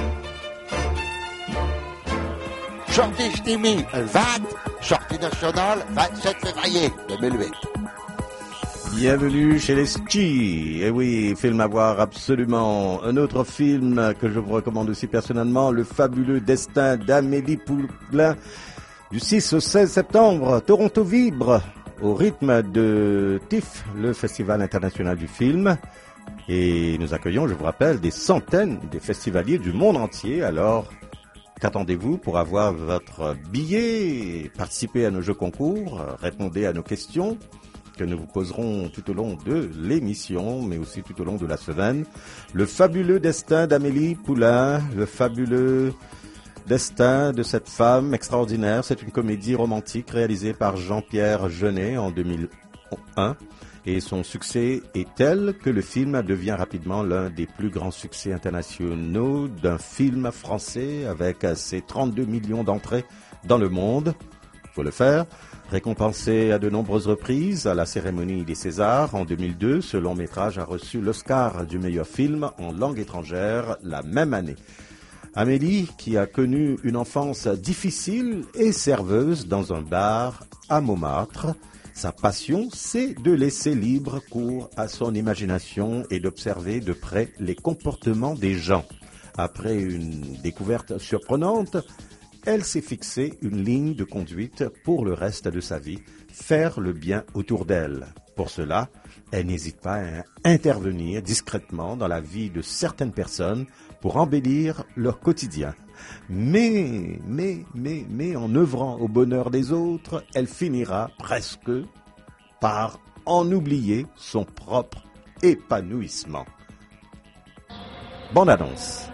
Sortie Stimi, 20, sortie nationale, 27 février 2008. Bienvenue chez les Chi. Et oui, film à voir absolument. Un autre film que je vous recommande aussi personnellement, Le fabuleux destin d'Amélie Poulain, du 6 au 16 septembre. Toronto vibre au rythme de TIFF, le Festival international du film. Et nous accueillons, je vous rappelle, des centaines de festivaliers du monde entier. Alors, qu'attendez-vous pour avoir votre billet, participer à nos jeux concours, répondez à nos questions que nous vous poserons tout au long de l'émission, mais aussi tout au long de la semaine. Le fabuleux destin d'Amélie Poulain, le fabuleux destin de cette femme extraordinaire. C'est une comédie romantique réalisée par Jean-Pierre Jeunet en 2001. Et son succès est tel que le film devient rapidement l'un des plus grands succès internationaux d'un film français avec ses 32 millions d'entrées dans le monde. Il faut le faire. Récompensé à de nombreuses reprises à la cérémonie des Césars en 2002, ce long métrage a reçu l'Oscar du meilleur film en langue étrangère la même année. Amélie, qui a connu une enfance difficile, est serveuse dans un bar à Montmartre. Sa passion, c'est de laisser libre cours à son imagination et d'observer de près les comportements des gens. Après une découverte surprenante, elle s'est fixée une ligne de conduite pour le reste de sa vie, faire le bien autour d'elle. Pour cela, elle n'hésite pas à intervenir discrètement dans la vie de certaines personnes pour embellir leur quotidien. Mais, en œuvrant au bonheur des autres, elle finira presque par en oublier son propre épanouissement. Bonne annonce.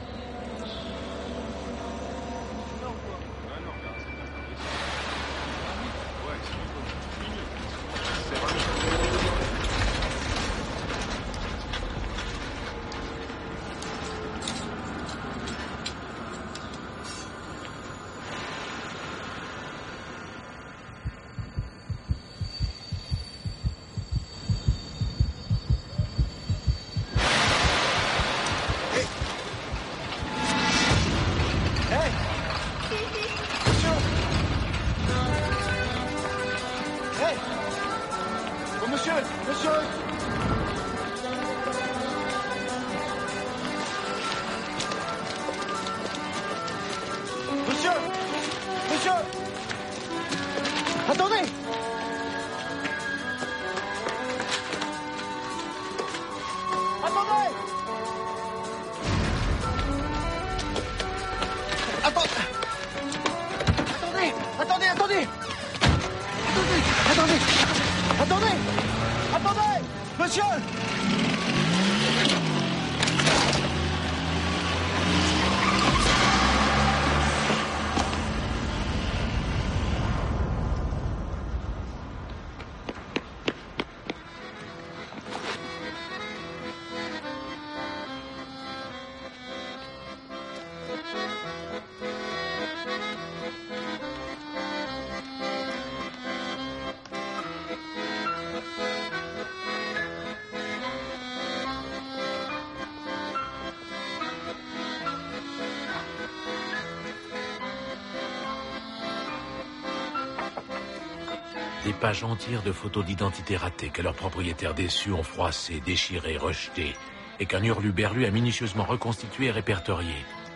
Des pages entières de photos d'identité ratées que leurs propriétaires déçus ont froissées, déchirées, rejetées, et qu'un hurluberlu a minutieusement reconstitué et répertorié.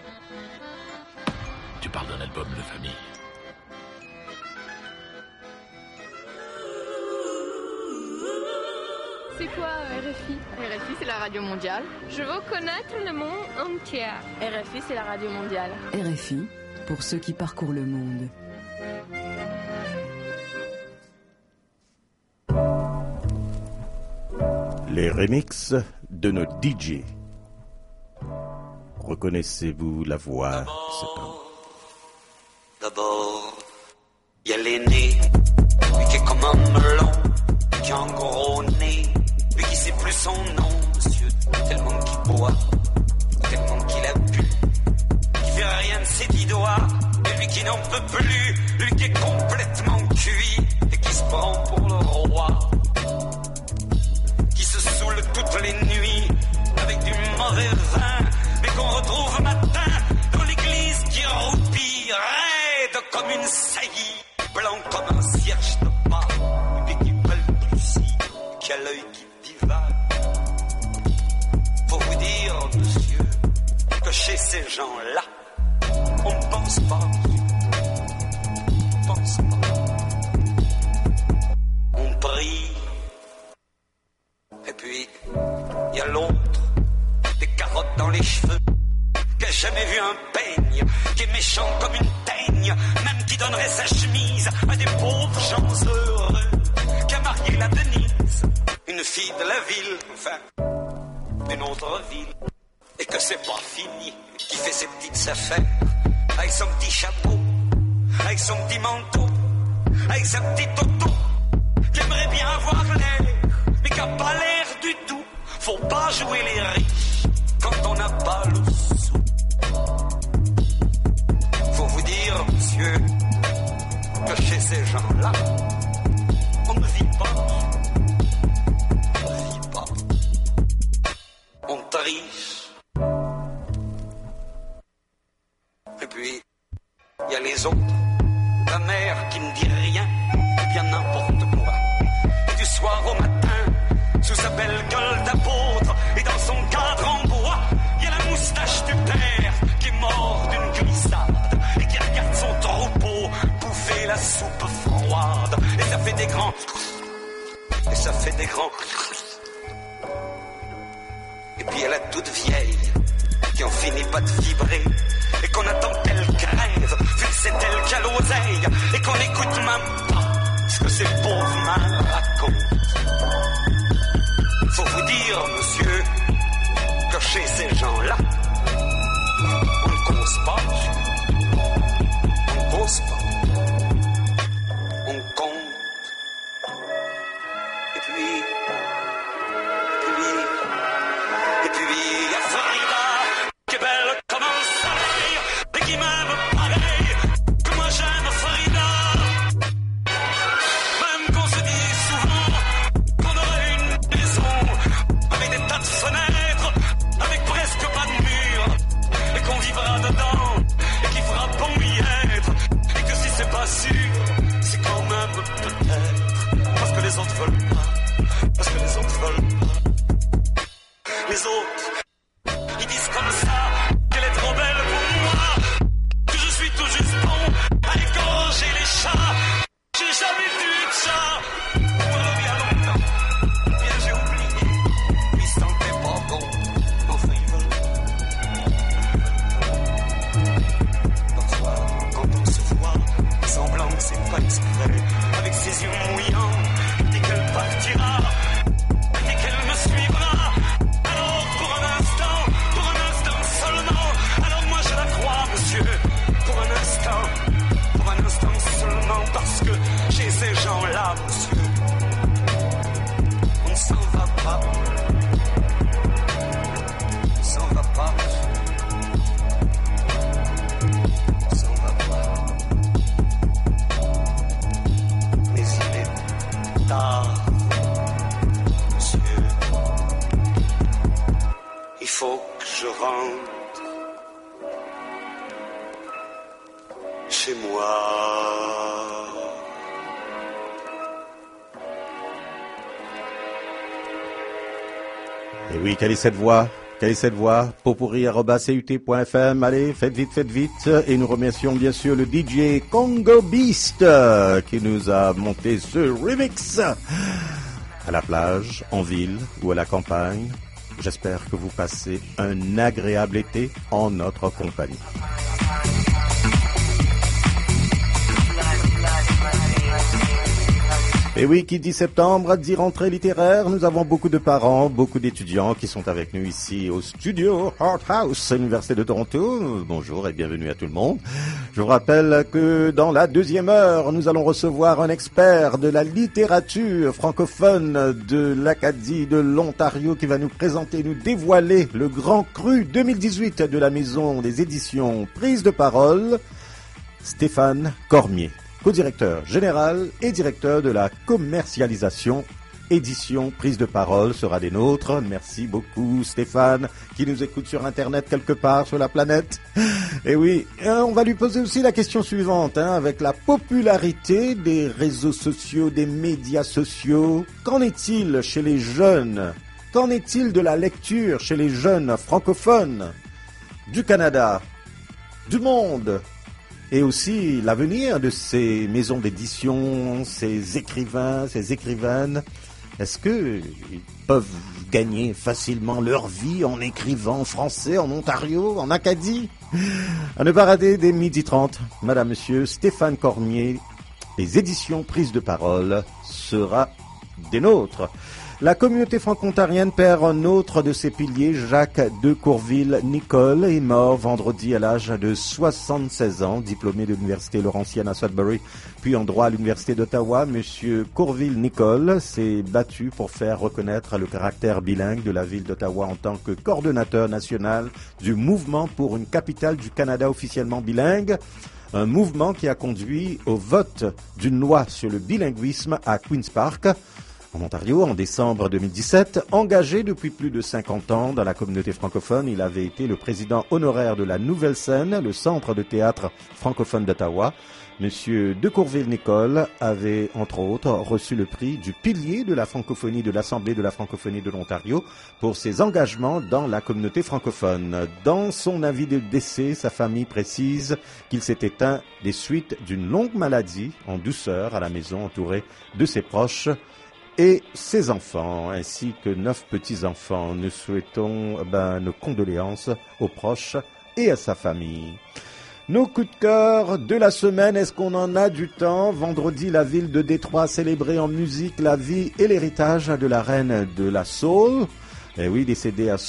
Tu parles d'un album de famille. C'est quoi RFI? RFI, c'est la radio mondiale. Je veux connaître le monde entier. RFI, c'est la radio mondiale. RFI, pour ceux qui parcourent le monde. Les remixes de nos DJ. Reconnaissez-vous la voix de cet homme? D'abord, il y a l'aîné, lui qui est comme un melon, qui a un gros nez, lui qui sait plus son nom, monsieur, tellement qu'il boit, tellement qu'il a bu, qui fait rien de ses 10 doigts, et lui qui n'en peut plus, lui qui est complètement cuit, et qui se prend pour le roi. Toutes les nuits avec du mauvais vin, mais qu'on retrouve matin dans l'église qui roupille, raide comme une saillie, blanc comme un cierge de pas, et qui balbutie, qui a l'œil qui divague. Faut vous dire, monsieur, que chez ces gens-là, on ne pense pas. On pense pas. On prie. Et puis, il y a l'autre, des carottes dans les cheveux, qui a jamais vu un peigne, qui est méchant comme une teigne, même qui donnerait sa chemise à des pauvres gens heureux, qui a marié la Denise, une fille de la ville, enfin, d'une autre ville, et que c'est pas fini, qui fait ses petites affaires, avec son petit chapeau, avec son petit manteau, avec sa petite auto, qui aimerait bien avoir l'air, mais qui a pas l'air du tout. Faut pas jouer les riches quand on n'a pas le sou. Faut vous dire, monsieur, que chez ces gens-là, on ne vit pas. On ne vit pas. On triche. Et puis, il y a les autres. La mère qui ne dit rien, bien n'importe quoi. Et du soir au matin, sous sa belle gueule d'apôtre, et dans son cadre en bois, il y a la moustache du père qui est mort d'une glissade et qui regarde son troupeau bouffer la soupe froide. Et ça fait des grands... Et ça fait des grands... Et puis il y a la toute vieille qui en finit pas de vibrer et qu'on attend qu'elle crève vu que c'est elle qui a l'oseille et qu'on n'écoute même pas ce que ces pauvres mains racontent. Faut vous dire, monsieur, que chez ces gens-là, on ne cause pas, on ne cause pas, on compte. Et puis, il y a Farida, qui est belle comme un soleil, et qui m'aime pareil, que moi j'aime Farida. Même qu'on se dit souvent qu'on aurait une maison, avec des tas de fenêtres, avec presque pas de murs, et qu'on vivra dedans, et qu'il fera bon y être, et que si c'est pas sûr, c'est quand même peut-être, parce que les autres veulent pas, parce que les autres veulent pas. Les autres, ils disent comme ça qu'elle est trop belle pour moi, que je suis tout juste bon à égorger les chats. J'ai jamais vu de chat, voilà bien longtemps, bien j'ai oublié, ils sentaient pas bon, enfin ils veulent. Parfois, quand on se voit, semblant que c'est pas exprès, avec ses yeux mouillants, dès qu'elle partira, dès qu'elle me suivra. Parce que chez ces gens-là, monsieur, on ne s'en va pas. On ne s'en va pas, monsieur. On s'en va pas. Mais il est tard, monsieur. Il faut que je rentre chez moi. Et oui, quelle est cette voix? Quelle est cette voix? Potpourri@cut.fm. Allez, faites vite. Et nous remercions bien sûr le DJ Congo Beast qui nous a monté ce remix à la plage, en ville ou à la campagne. J'espère que vous passez un agréable été en notre compagnie. Et oui, qui dit septembre, dit rentrée littéraire. Nous avons beaucoup de parents, beaucoup d'étudiants qui sont avec nous ici au studio Heart House, Université de Toronto. Bonjour et bienvenue à tout le monde. Je vous rappelle que dans la deuxième heure, nous allons recevoir un expert de la littérature francophone de l'Acadie de l'Ontario qui va nous présenter, nous dévoiler le grand cru 2018 de la maison des éditions Prise de Parole, Stéphane Cormier, co-directeur général et directeur de la commercialisation. Édition Prise de Parole sera des nôtres. Merci beaucoup Stéphane, qui nous écoute sur Internet quelque part sur la planète. Et oui, on va lui poser aussi la question suivante, avec la popularité des réseaux sociaux, des médias sociaux. Qu'en est-il chez les jeunes? Qu'en est-il de la lecture chez les jeunes francophones du Canada, du monde? Et aussi l'avenir de ces maisons d'édition, ces écrivains, ces écrivaines. Est-ce qu'ils peuvent gagner facilement leur vie en écrivant français en Ontario, en Acadie? À ne pas rater dès 12h30, Madame, Monsieur, Stéphane Cormier, les éditions Prise de Parole sera des nôtres. La communauté franco-ontarienne perd un autre de ses piliers. Jacques de Courville-Nicole est mort vendredi à l'âge de 76 ans, diplômé de l'université Laurentienne à Sudbury, puis en droit à l'université d'Ottawa. Monsieur Courville-Nicole s'est battu pour faire reconnaître le caractère bilingue de la ville d'Ottawa en tant que coordonnateur national du mouvement pour une capitale du Canada officiellement bilingue. Un mouvement qui a conduit au vote d'une loi sur le bilinguisme à Queen's Park, en Ontario, en décembre 2017. Engagé depuis plus de 50 ans dans la communauté francophone, il avait été le président honoraire de la Nouvelle Scène, le centre de théâtre francophone d'Ottawa. Monsieur de Courville-Nicole avait, entre autres, reçu le prix du pilier de la francophonie de l'Assemblée de la francophonie de l'Ontario pour ses engagements dans la communauté francophone. Dans son avis de décès, sa famille précise qu'il s'est éteint des suites d'une longue maladie en douceur à la maison, entouré de ses proches et ses enfants, ainsi que 9 petits-enfants. Nous souhaitons nos condoléances aux proches et à sa famille. Nos coups de cœur de la semaine, est-ce qu'on en a du temps? Vendredi, la ville de Détroit a célébré en musique la vie et l'héritage de la reine de la soul. Et oui, décédée à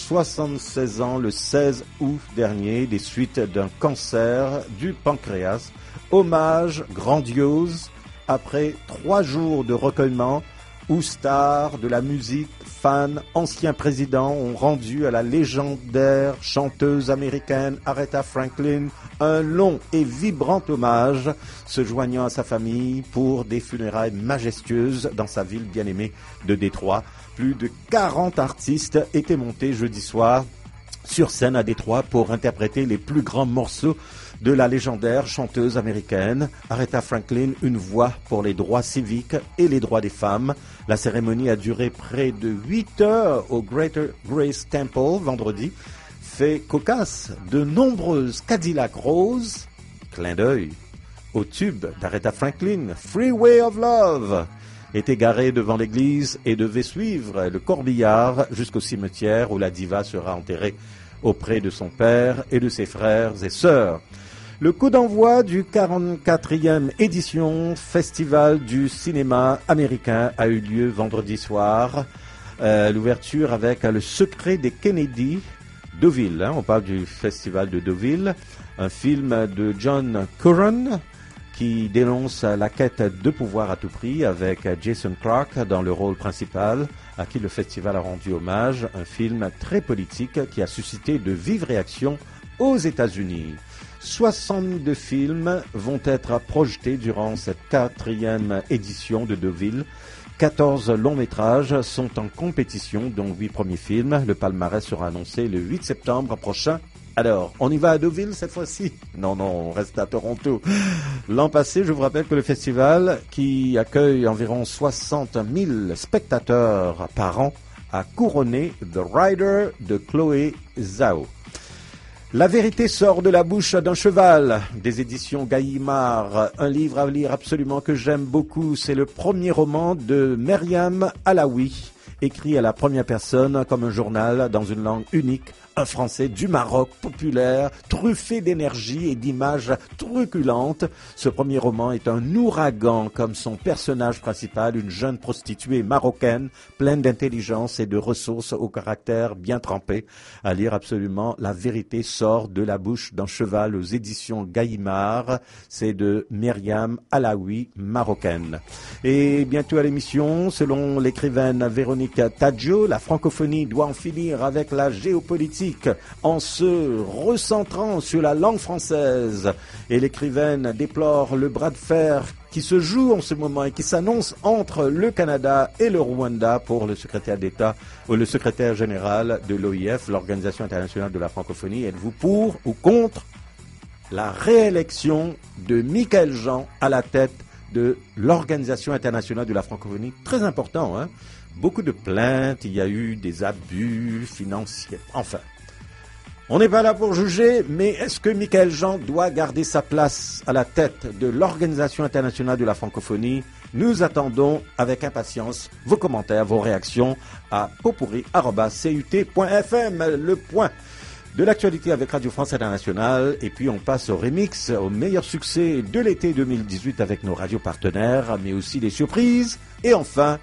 76 ans le 16 août dernier des suites d'un cancer du pancréas. Hommage grandiose après 3 jours de recueillement où stars de la musique, fans, anciens présidents ont rendu à la légendaire chanteuse américaine Aretha Franklin un long et vibrant hommage, se joignant à sa famille pour des funérailles majestueuses dans sa ville bien-aimée de Détroit. Plus de 40 artistes étaient montés jeudi soir sur scène à Détroit pour interpréter les plus grands morceaux de la légendaire chanteuse américaine. Aretha Franklin, une voix pour les droits civiques et les droits des femmes. La cérémonie a duré près de 8 heures au Greater Grace Temple vendredi. Fait cocasse, de nombreuses Cadillac roses, clin d'œil au tube d'Aretha Franklin, Freeway of Love, étaient garés devant l'église et devaient suivre le corbillard jusqu'au cimetière où la diva sera enterrée auprès de son père et de ses frères et sœurs. Le coup d'envoi du 44e édition Festival du cinéma américain a eu lieu vendredi soir. L'ouverture avec Le secret des Kennedy, Deauville. On parle du festival de Deauville, un film de John Curran qui dénonce la quête de pouvoir à tout prix avec Jason Clarke dans le rôle principal, à qui le festival a rendu hommage. Un film très politique qui a suscité de vives réactions aux États-Unis. 62 films vont être projetés durant cette 4e édition de Deauville. 14 longs métrages sont en compétition, dont 8 premiers films. Le palmarès sera annoncé le 8 septembre prochain. Alors, on y va à Deauville cette fois-ci? Non, on reste à Toronto. L'an passé, je vous rappelle que le festival, qui accueille environ 60 000 spectateurs par an, a couronné The Rider de Chloé Zhao. La vérité sort de la bouche d'un cheval, des éditions Gallimard, un livre à lire absolument que j'aime beaucoup. C'est le premier roman de Myriam Alaoui, écrit à la première personne comme un journal dans une langue unique, un français du Maroc populaire, truffé d'énergie et d'images truculentes. Ce premier roman est un ouragan comme son personnage principal, une jeune prostituée marocaine, pleine d'intelligence et de ressources au caractère bien trempé. À lire absolument, La vérité sort de la bouche d'un cheval aux éditions Gallimard. C'est de Myriam Alaoui, marocaine. Et bientôt à l'émission, selon l'écrivaine Véronique Tadjo, la francophonie doit en finir avec la géopolitique en se recentrant sur la langue française. Et l'écrivaine déplore le bras de fer qui se joue en ce moment et qui s'annonce entre le Canada et le Rwanda pour le secrétaire d'État ou le secrétaire général de l'OIF, l'Organisation internationale de la francophonie. Êtes-vous pour ou contre la réélection de Michaël Jean à la tête de l'Organisation internationale de la francophonie? Très important, hein? Beaucoup de plaintes, il y a eu des abus financiers, enfin. On n'est pas là pour juger, mais est-ce que Michaël Jean doit garder sa place à la tête de l'Organisation internationale de la francophonie? Nous attendons avec impatience vos commentaires, vos réactions à popurri@cut.fm, le point de l'actualité avec Radio France Internationale. Et puis on passe au remix, au meilleur succès de l'été 2018 avec nos radios partenaires, mais aussi des surprises. Et enfin,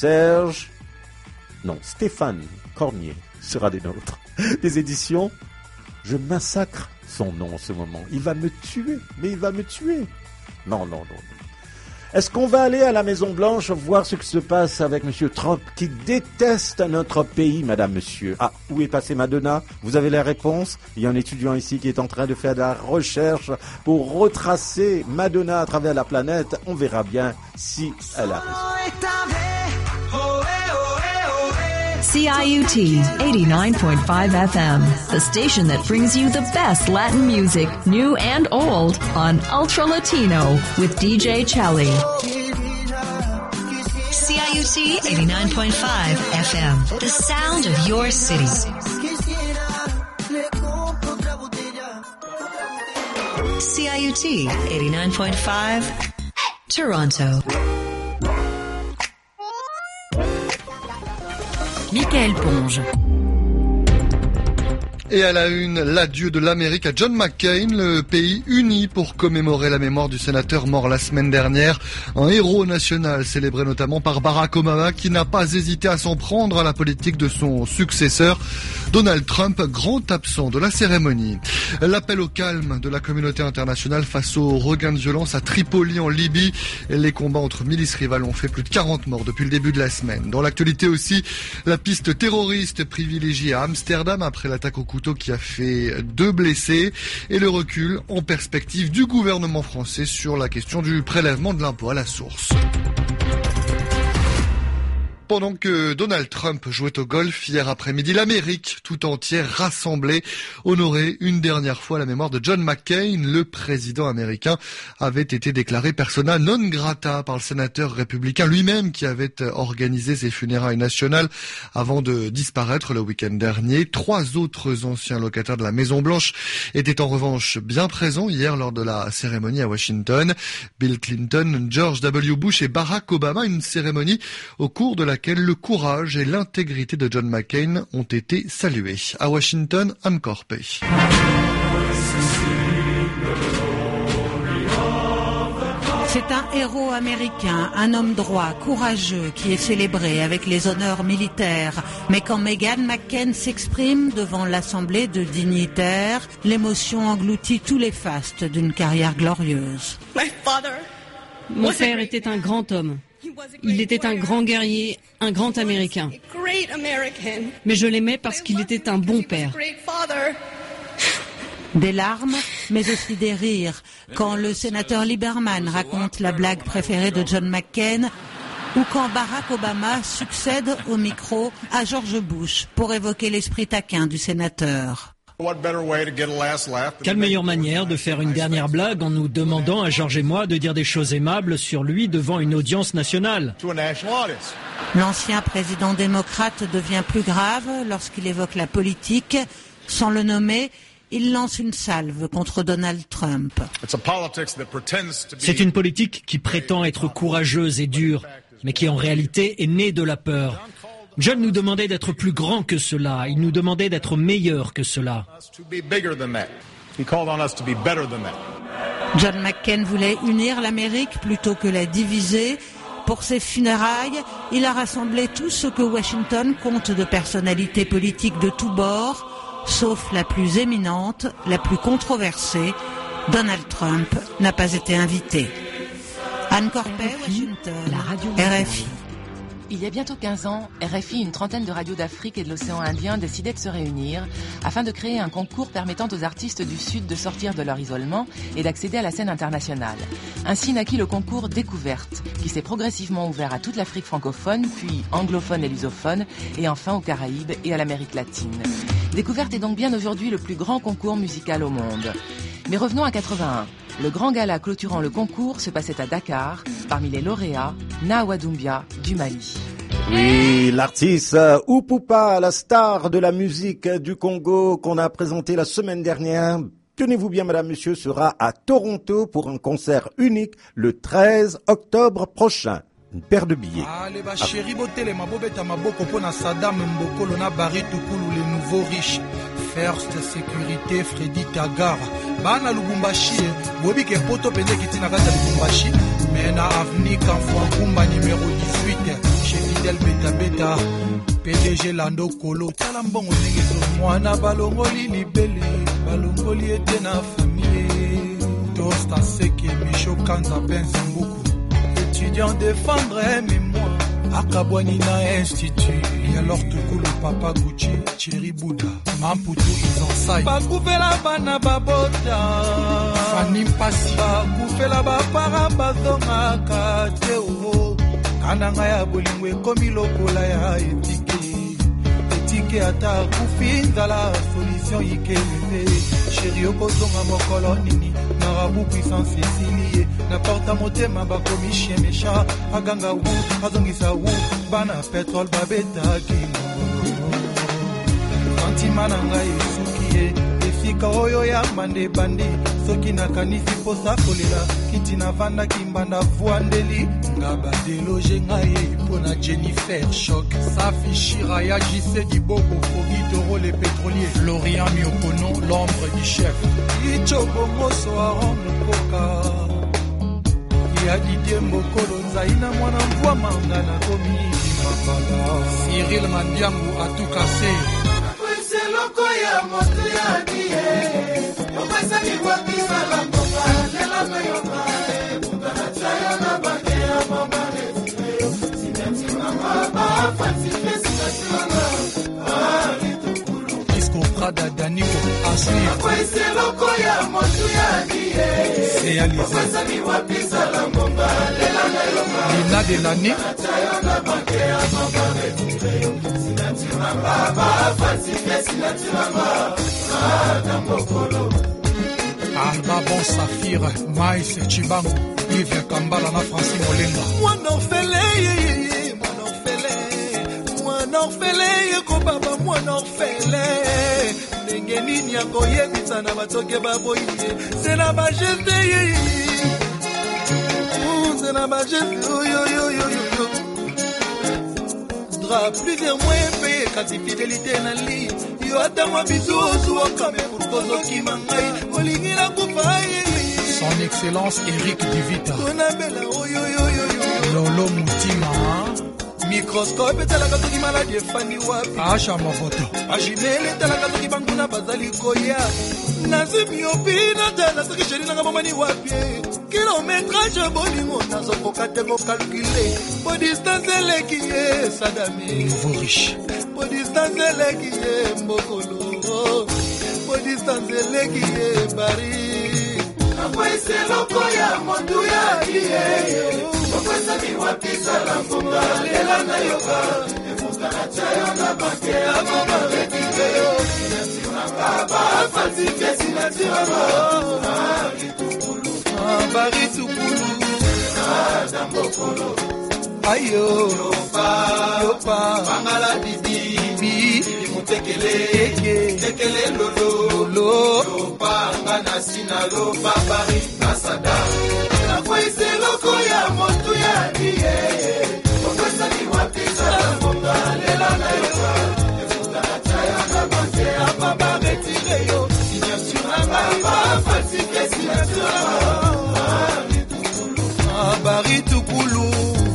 Stéphane Cormier sera des nôtres. Des éditions, je massacre son nom en ce moment. Il va me tuer, mais il va me tuer. Non. Est-ce qu'on va aller à la Maison-Blanche voir ce qui se passe avec M. Trump, qui déteste notre pays, madame, monsieur? Ah, où est passée Madonna? Vous avez la réponse? Il y a un étudiant ici qui est en train de faire de la recherche pour retracer Madonna à travers la planète. On verra bien si elle a raison. CIUT 89.5 FM, the station that brings you the best Latin music, new and old, on Ultra Latino with DJ Chelly. CIUT 89.5 FM, the sound of your city. CIUT 89.5, Toronto. Michael Ponge. Et à la une, l'adieu de l'Amérique à John McCain, le pays uni pour commémorer la mémoire du sénateur mort la semaine dernière. Un héros national célébré notamment par Barack Obama qui n'a pas hésité à s'en prendre à la politique de son successeur, Donald Trump, grand absent de la cérémonie. L'appel au calme de la communauté internationale face au regain de violence à Tripoli en Libye. Les combats entre milices rivales ont fait plus de 40 morts depuis le début de la semaine. Dans l'actualité aussi, la piste terroriste privilégiée à Amsterdam après l'attaque au couteau qui a fait 2 blessés et le recul en perspective du gouvernement français sur la question du prélèvement de l'impôt à la source. Pendant que Donald Trump jouait au golf hier après-midi, l'Amérique tout entière rassemblée honorait une dernière fois la mémoire de John McCain. Le président américain avait été déclaré persona non grata par le sénateur républicain lui-même qui avait organisé ses funérailles nationales avant de disparaître le week-end dernier. 3 autres anciens locataires de la Maison-Blanche étaient en revanche bien présents hier lors de la cérémonie à Washington. Bill Clinton, George W. Bush et Barack Obama, une cérémonie au cours de laquelle le courage et l'intégrité de John McCain ont été salués. À Washington, Anne Corpé. C'est un héros américain, un homme droit, courageux, qui est célébré avec les honneurs militaires. Mais quand Meghan McCain s'exprime devant l'assemblée de dignitaires, l'émotion engloutit tous les fastes d'une carrière glorieuse. Mon père était un grand homme. Il était un grand guerrier, un grand Américain. Mais je l'aimais parce qu'il était un bon père. Des larmes, mais aussi des rires, quand le sénateur Lieberman raconte la blague préférée de John McCain, ou quand Barack Obama succède au micro à George Bush pour évoquer l'esprit taquin du sénateur. Quelle meilleure manière de faire une dernière blague en nous demandant à George et moi de dire des choses aimables sur lui devant une audience nationale. L'ancien président démocrate devient plus grave lorsqu'il évoque la politique. Sans le nommer, il lance une salve contre Donald Trump. C'est une politique qui prétend être courageuse et dure, mais qui en réalité est née de la peur. John nous demandait d'être plus grand que cela, il nous demandait d'être meilleur que cela. John McCain voulait unir l'Amérique plutôt que la diviser. Pour ses funérailles, il a rassemblé tout ce que Washington compte de personnalités politiques de tous bords, sauf la plus éminente, la plus controversée. Donald Trump n'a pas été invité. Anne Corpet, Washington, la radio RFI. Il y a bientôt 15 ans, RFI, une trentaine de radios d'Afrique et de l'océan Indien décidaient de se réunir afin de créer un concours permettant aux artistes du Sud de sortir de leur isolement et d'accéder à la scène internationale. Ainsi naquit le concours Découverte, qui s'est progressivement ouvert à toute l'Afrique francophone, puis anglophone et lusophone, et enfin aux Caraïbes et à l'Amérique latine. Découverte est donc bien aujourd'hui le plus grand concours musical au monde. Mais revenons à 81. Le grand gala clôturant le concours se passait à Dakar. Parmi les lauréats, Nawa Doumbia du Mali. Oui, l'artiste Oupoupa, la star de la musique du Congo qu'on a présenté la semaine dernière. Tenez-vous bien, madame, monsieur, sera à Toronto pour un concert unique le 13 octobre prochain. Une paire de billets. Allez, bah, chérie, botele, ma bobeta, ma boko, pona Saddam, Mbokolo, na Barry, Toukoulou, les nouveaux riches. First Sécurité, Freddy Tagara. Bana Lubumbashi, Bobi ke poto pende kitina kata Lubumbashi. Mena Avni, Kanfou, Kumba, numéro 18. Chez Fidel Beta Beta. PDG Lando Kolo. Talambongo, Negezo, Moana, Balongoli, Libele. Balongoli, était na famille. Tosta Seke, Micho, Kanza, Benzambuku. Étudiant défendre mémoire Akabwani na institut et alors tout le papa Gucci Thierry Bouddha Mamputu Izansaï Bakoufela bana babota Fanny Passi Bakoufela bapara bazonga kateo Kananga ya bolingwe komi lokola ya etike soki ata kufi nzala solution ikembe sheri okozonga mokolo nini marabu puissance esilie na porta motema bakomi chien méchant aganga wu azongisa wu bana petrole babetaki santima na ngai esuki ye esika oyo ya bande bandi soki nakanisi posa kolela kiti navandaki mbanda voandeli nga badeloge ngai mpona Jennifer Choc Safi Shiraya JC Diboko Fogi Toro les pétroliers Florian Miokono l'ombre du chef Ichobongoso Aron Mpoka ya Didier Mbokolo Nzaina mwana mvua manga na komi Mapala Cyril Mandiambu a tout cassé loko ya moto ya die opesa ni wapi sala mboka lela mayoka bungana chayo na bake ya mama sinati mama ba fancy face na changa alitukulu disco Prada Daniko asli opesa loko ya moto ya die opesa ni wapi sala mboka lela mayoka Lina de l'année chayo na bake ya mama Alba Bon Saphir, Maïs Chibango, Yves Kambala na Francis Molenga. Mon orphelin, kobaba mon orphelin. Nengeni ya koyebisa na batoke baboyine. C'est la majesté. C'est la majesté. Yo. Plusieurs moyens payés quand c'est fidélité na li yo ata mwa bizuzu wakame pour kozo kimangai olingi na kupai son excellence Eric Divita konabela oyo lolo mutima microscope etalaka soki maladi efandi wapi asha mafoto ajimele etalaka soki banguna bazali koya nazimiopi natala soki sheri nanga mamani wapi kilometrage bolingo nazokoka te kokalkule po distance eleki ye sadami nouveau riche po distance eleki ye mbokolo po distance eleki ye bari akwese loko ya motu ya iye okwesa miwapisa la mfunga lela na yoka efunga na chayo na bake ya mama rekizeyo sinasiranga ba falsifie sinasiranga aritukulu baritukulu dambokolo ayo yopa mangala bibi tekele lolo lopa ngana sina lopa bari nasada akwese loko ya motu ya diye okwesa ni wapisa monga lela na yoka efuta na chaya na banke apaba retire yo signature na ba falsifié signature Bari Tukulu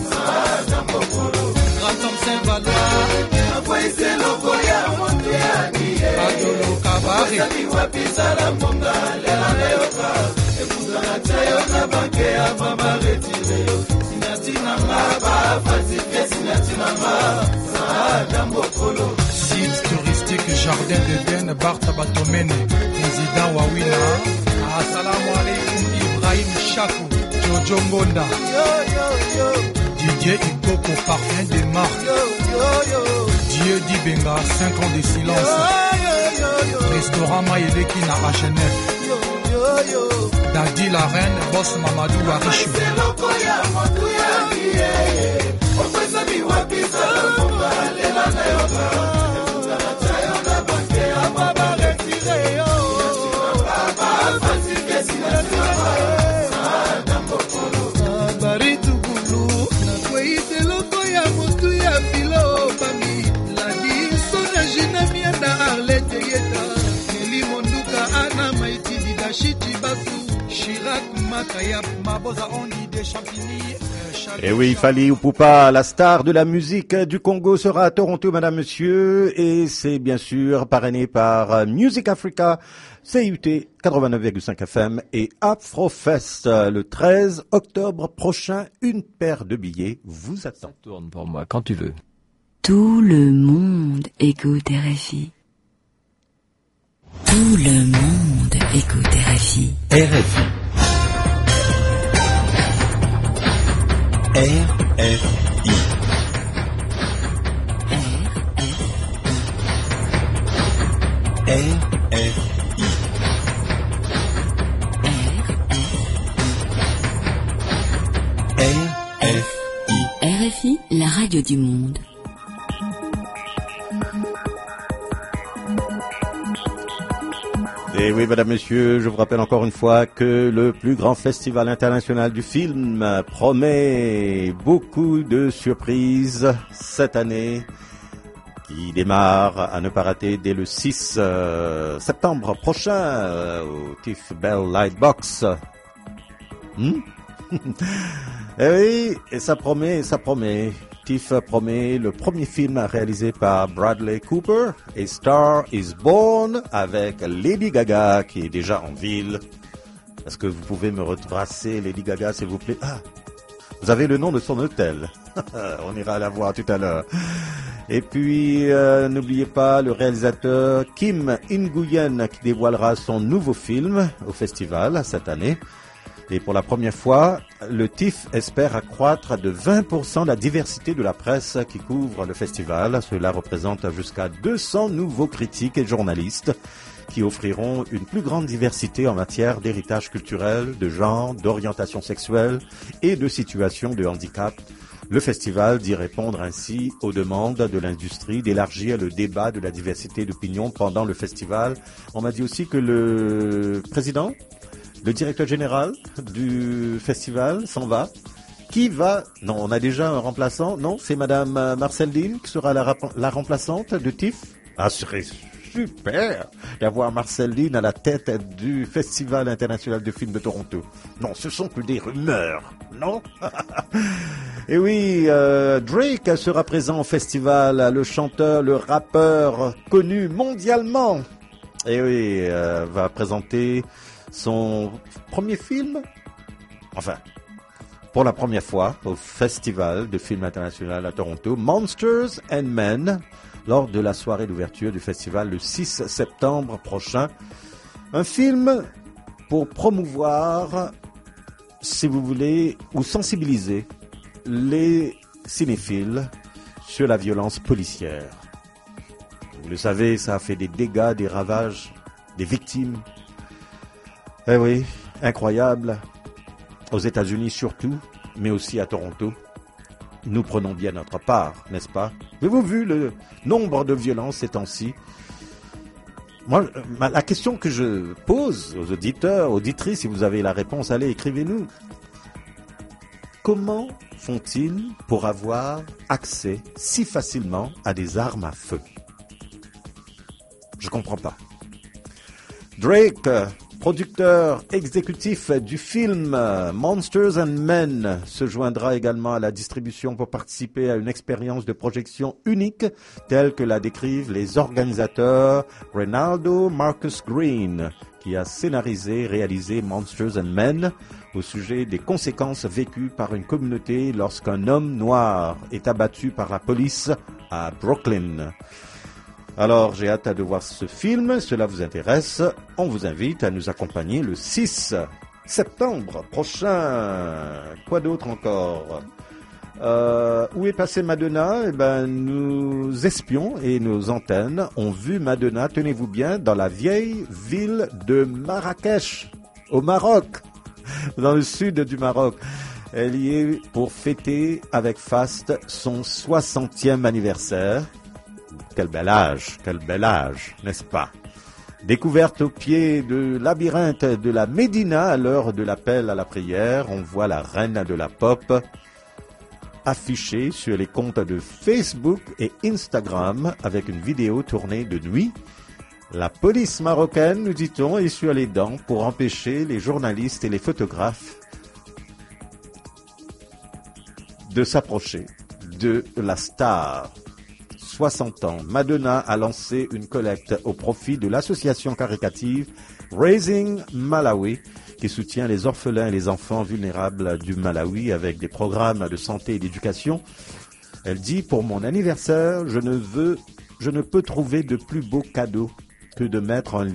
Grand Homme Saint-Valois Akwese loko ya motu ya diye Adolo Kabari Sani wapisa la monga lela na yoka efuta na chayo na banke ya mama retire yo signati na ba falsifié signati na Dambokolo Site touristique Jardin d'Eden Bartha Batomene Président Wawina Assalamu alaikum Ibrahim Chakou Jojo Ngonda Didier Ikoko parfum de marque Dieu Dibenga 5 ans de silence Restaurant Maïleki na HNF Dadi la reine Boss Mamadou Arichou Et oui, Fally Ipupa, la star de la musique du Congo, sera à Toronto, madame, monsieur, et c'est bien sûr parrainé par Music Africa, CUT 89,5 FM et Afrofest le 13 octobre prochain. Une paire de billets vous attend. Ça tourne pour moi, quand tu veux. Tout le monde écoute RFI. Tout le monde écoute RFI. RFI. RFI. RFI, la radio du monde. Et oui, mesdames, messieurs, je vous rappelle encore une fois que le plus grand festival international du film promet beaucoup de surprises cette année, qui démarre à ne pas rater dès le 6 septembre prochain au TIFF Bell Lightbox. Et oui, et ça promet. TIFF promet le premier film réalisé par Bradley Cooper, A Star is Born, avec Lady Gaga qui est déjà en ville. Est-ce que vous pouvez me retracer Lady Gaga, s'il vous plaît? Ah, vous avez le nom de son hôtel. On ira la voir tout à l'heure. Et puis, n'oubliez pas le réalisateur Kim In-guyen qui dévoilera son nouveau film au festival cette année. Et pour la première fois, le TIFF espère accroître de 20% la diversité de la presse qui couvre le festival. Cela représente jusqu'à 200 nouveaux critiques et journalistes qui offriront une plus grande diversité en matière d'héritage culturel, de genre, d'orientation sexuelle et de situation de handicap. Le festival dit répondre ainsi aux demandes de l'industrie d'élargir le débat de la diversité d'opinion pendant le festival. On m'a dit aussi que le président, le directeur général du festival s'en va. Qui va? Non, on a déjà un remplaçant. Non, c'est Madame Marcel Dean qui sera la remplaçante de TIFF. Ah, ce serait super d'avoir Marcel Dean à la tête du Festival international de films de Toronto. Non, ce sont que des rumeurs, non? Et oui, Drake sera présent au festival, le chanteur, le rappeur connu mondialement. Et oui, va présenter son premier film, enfin, pour la première fois au Festival de films international à Toronto, Monsters and Men, lors de la soirée d'ouverture du festival le 6 septembre prochain. Un film pour promouvoir, si vous voulez, ou sensibiliser les cinéphiles sur la violence policière. Vous le savez, ça a fait des dégâts, des ravages, des victimes. Eh oui, incroyable. Aux États-Unis surtout, mais aussi à Toronto. Nous prenons bien notre part, n'est-ce pas? Avez-vous vu le nombre de violences ces temps-ci? Moi, la question que je pose aux auditeurs, auditrices, si vous avez la réponse, allez, écrivez-nous. Comment font-ils pour avoir accès si facilement à des armes à feu? Je comprends pas. Drake, producteur exécutif du film Monsters and Men, se joindra également à la distribution pour participer à une expérience de projection unique telle que la décrivent les organisateurs Reynaldo Marcus Green, qui a scénarisé et réalisé Monsters and Men au sujet des conséquences vécues par une communauté lorsqu'un homme noir est abattu par la police à Brooklyn. Alors, j'ai hâte de voir ce film. Cela vous intéresse? On vous invite à nous accompagner le 6 septembre prochain. Quoi d'autre encore? Où est passée Madonna? Eh ben, nos espions et nos antennes ont vu Madonna, tenez-vous bien, dans la vieille ville de Marrakech, au Maroc, dans le sud du Maroc. Elle y est pour fêter avec faste son 60e anniversaire. Quel bel âge, n'est-ce pas? Découverte au pied de labyrinthe de la Médina à l'heure de l'appel à la prière, on voit la reine de la pop affichée sur les comptes de Facebook et Instagram avec une vidéo tournée de nuit. La police marocaine, nous dit-on, est sur les dents pour empêcher les journalistes et les photographes de s'approcher de la star. 60 ans, Madonna a lancé une collecte au profit de l'association caritative Raising Malawi, qui soutient les orphelins et les enfants vulnérables du Malawi avec des programmes de santé et d'éducation. Elle dit, pour mon anniversaire, je ne peux trouver de plus beau cadeau que de mettre en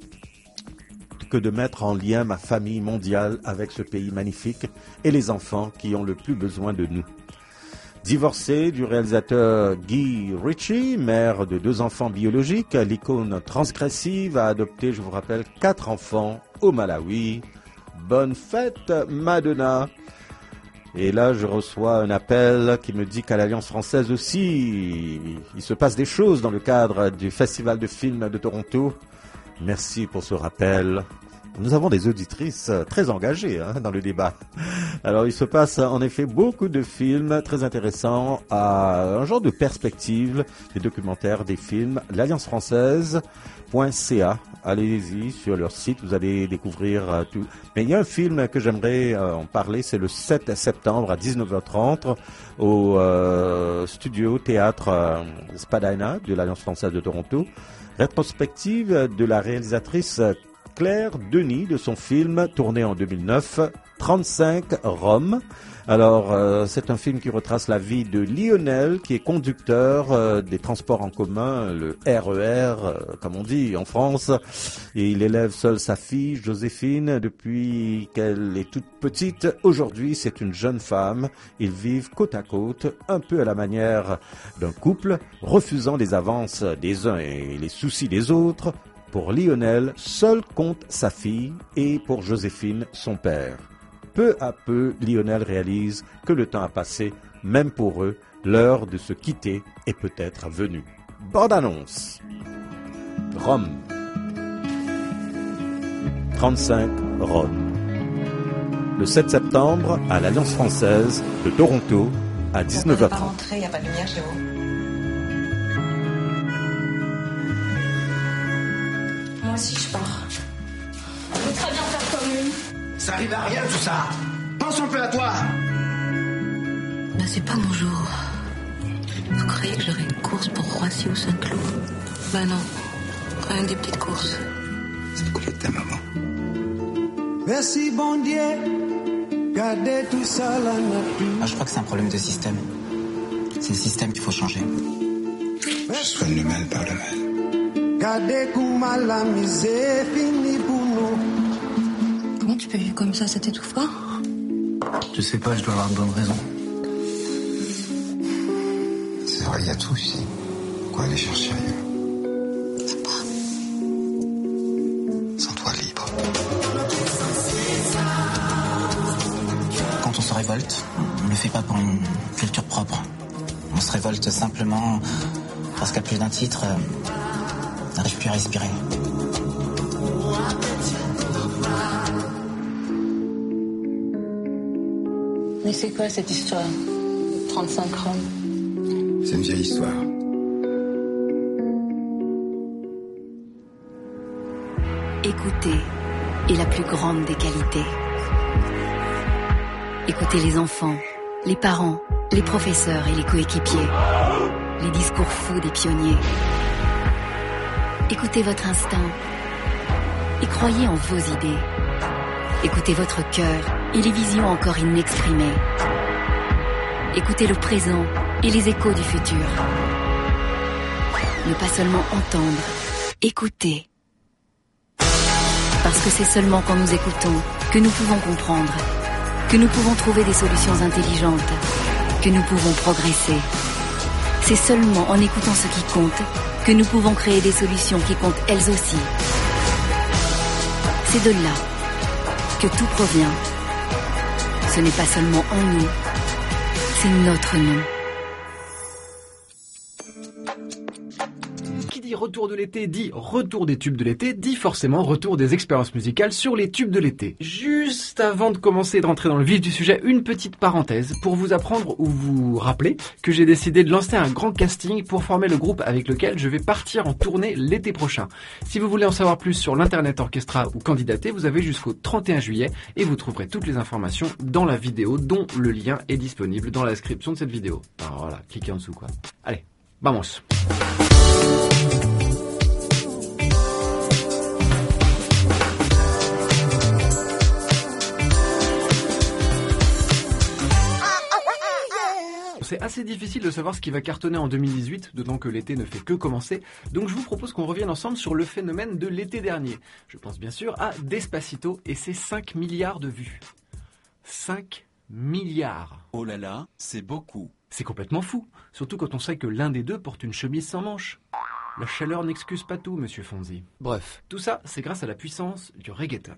lien ma famille mondiale avec ce pays magnifique et les enfants qui ont le plus besoin de nous. Divorcée du réalisateur Guy Ritchie, mère de 2 enfants biologiques, l'icône transgressive a adopté, je vous rappelle, 4 enfants au Malawi. Bonne fête, Madonna! Et là, je reçois un appel qui me dit qu'à l'Alliance française aussi, il se passe des choses dans le cadre du Festival de films de Toronto. Merci pour ce rappel. Nous avons des auditrices très engagées dans le débat. Alors, il se passe en effet beaucoup de films très intéressants, à un genre de perspective, des documentaires, des films. L'Alliance française.ca. Allez-y sur leur site, vous allez découvrir tout. Mais il y a un film que j'aimerais en parler, c'est le 7 septembre à 19h30 au studio théâtre Spadina de l'Alliance française de Toronto. Rétrospective de la réalisatrice Claire Denis de son film tourné en 2009, 35 Rome. Alors, c'est un film qui retrace la vie de Lionel, qui est conducteur des transports en commun, le RER, comme on dit en France. Et il élève seul sa fille, Joséphine, depuis qu'elle est toute petite. Aujourd'hui, c'est une jeune femme. Ils vivent côte à côte, un peu à la manière d'un couple, refusant les avances des uns et les soucis des autres. Pour Lionel, seul compte sa fille et pour Joséphine, son père. Peu à peu, Lionel réalise que le temps a passé, même pour eux, l'heure de se quitter est peut-être venue. Bande annonce. Rome. 35 Rome. Le 7 septembre, à l'Alliance française de Toronto, à 19h30. Vous ne pas rentrer, il n'y a pas de lumière chez vous. Moi aussi, je pars. On peut très bien faire commune. Ça arrive à rien tout ça. Pense un peu à toi. Ben, c'est pas mon jour. Vous croyez que j'aurai une course pour Roissy ou Saint-Cloud? Ben non. Rien que des petites courses. C'est le collier de ta maman. Merci bon Dieu. Gardez tout ça la nature. Je crois que c'est un problème de système. C'est le système qu'il faut changer. Je soigne le mal par le mal. Gardez comment la misère finit pour nous. Comment tu peux vivre comme ça t'étouffe pas? Je sais pas, je dois avoir de bonnes raisons. C'est vrai, il y a tout ici. Pourquoi aller chercher ailleurs? Sans toi libre. Quand on se révolte, on le fait pas pour une culture propre. On se révolte simplement parce qu'à plus d'un titre, on n'arrive plus à respirer. Mais c'est quoi cette histoire? 35 Rome. C'est une vieille histoire. Écouter est la plus grande des qualités. Écoutez les enfants, les parents, les professeurs et les coéquipiers. Les discours fous des pionniers. Écoutez votre instinct et croyez en vos idées. Écoutez votre cœur et les visions encore inexprimées. Écoutez le présent et les échos du futur. Ne pas seulement entendre, écouter. Parce que c'est seulement quand nous écoutons que nous pouvons comprendre, que nous pouvons trouver des solutions intelligentes, que nous pouvons progresser. C'est seulement en écoutant ce qui compte que nous pouvons créer des solutions qui comptent elles aussi. C'est de là que tout provient. Ce n'est pas seulement en nous, c'est notre nous. Qui dit retour de l'été dit retour des tubes de l'été, dit forcément retour des expériences musicales sur les tubes de l'été. Juste avant de commencer et de rentrer dans le vif du sujet, une petite parenthèse pour vous apprendre ou vous rappeler que j'ai décidé de lancer un grand casting pour former le groupe avec lequel je vais partir en tournée l'été prochain. Si vous voulez en savoir plus sur l'Internet Orchestra ou candidater, vous avez jusqu'au 31 juillet et vous trouverez toutes les informations dans la vidéo dont le lien est disponible dans la description de cette vidéo. Alors voilà, cliquez en dessous quoi. Allez, vamos. C'est assez difficile de savoir ce qui va cartonner en 2018, d'autant que l'été ne fait que commencer, donc je vous propose qu'on revienne ensemble sur le phénomène de l'été dernier. Je pense bien sûr à Despacito et ses 5 milliards de vues. 5 milliards. Oh là là, c'est beaucoup. C'est complètement fou, surtout quand on sait que l'un des deux porte une chemise sans manches. La chaleur n'excuse pas tout, monsieur Fonzi. Bref, tout ça, c'est grâce à la puissance du reggaeton.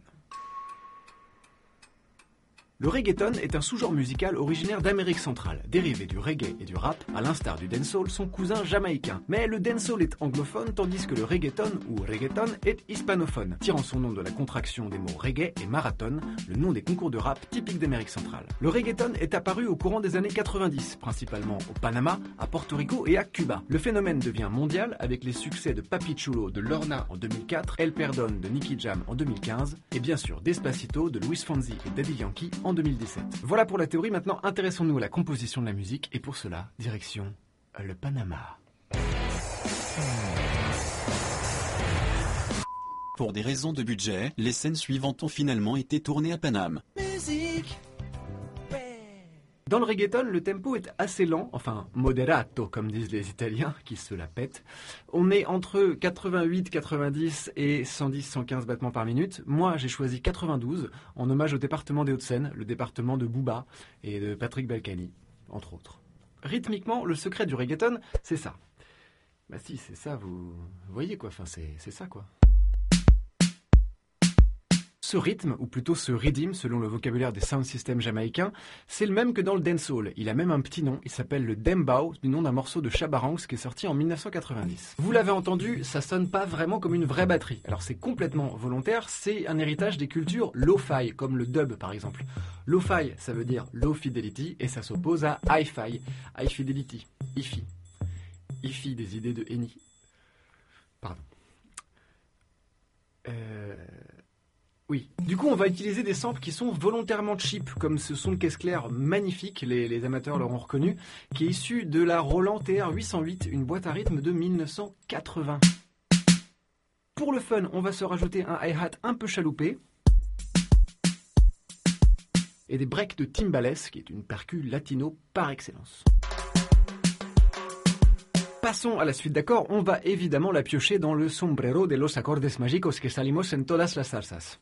Le reggaeton est un sous-genre musical originaire d'Amérique centrale, dérivé du reggae et du rap, à l'instar du dancehall, son cousin jamaïcain. Mais le dancehall est anglophone, tandis que le reggaeton, ou reggaeton, est hispanophone, tirant son nom de la contraction des mots reggae et marathon, le nom des concours de rap typiques d'Amérique centrale. Le reggaeton est apparu au courant des années 90, principalement au Panama, à Porto Rico et à Cuba. Le phénomène devient mondial avec les succès de Papi Chulo de Lorna en 2004, El Perdón de Nicky Jam en 2015, et bien sûr Despacito de Luis Fonsi et Daddy Yankee en 2017. Voilà pour la théorie, maintenant intéressons-nous à la composition de la musique et pour cela, direction le Panama. Pour des raisons de budget, les scènes suivantes ont finalement été tournées à Paname. Dans le reggaeton, le tempo est assez lent, enfin moderato comme disent les Italiens, qui se la pètent. On est entre 88, 90 et 110, 115 battements par minute. Moi, j'ai choisi 92 en hommage au département des Hauts-de-Seine, le département de Booba et de Patrick Balkany, entre autres. Rythmiquement, le secret du reggaeton, c'est ça. Bah si, c'est ça, vous voyez quoi, enfin c'est ça quoi. Ce rythme, ou plutôt ce rhythm, selon le vocabulaire des sound systems jamaïcains, c'est le même que dans le dancehall. Il a même un petit nom, il s'appelle le Dembow, du nom d'un morceau de Shabba Ranks qui est sorti en 1990. Vous l'avez entendu, ça sonne pas vraiment comme une vraie batterie. Alors c'est complètement volontaire, c'est un héritage des cultures lo-fi, comme le dub par exemple. Lo-fi, ça veut dire low fidelity, et ça s'oppose à hi-fi, high fidelity, hi-fi. Hi-fi, des idées de Eni. Pardon. Oui. Du coup, on va utiliser des samples qui sont volontairement cheap, comme ce son de caisse claire magnifique, les amateurs l'auront reconnu, qui est issu de la Roland TR-808, une boîte à rythme de 1980. Pour le fun, on va se rajouter un hi-hat un peu chaloupé, et des breaks de timbales, qui est une percu latino par excellence. Passons à la suite d'accords, on va évidemment la piocher dans le sombrero de los acordes mágicos que salimos en todas las salsas.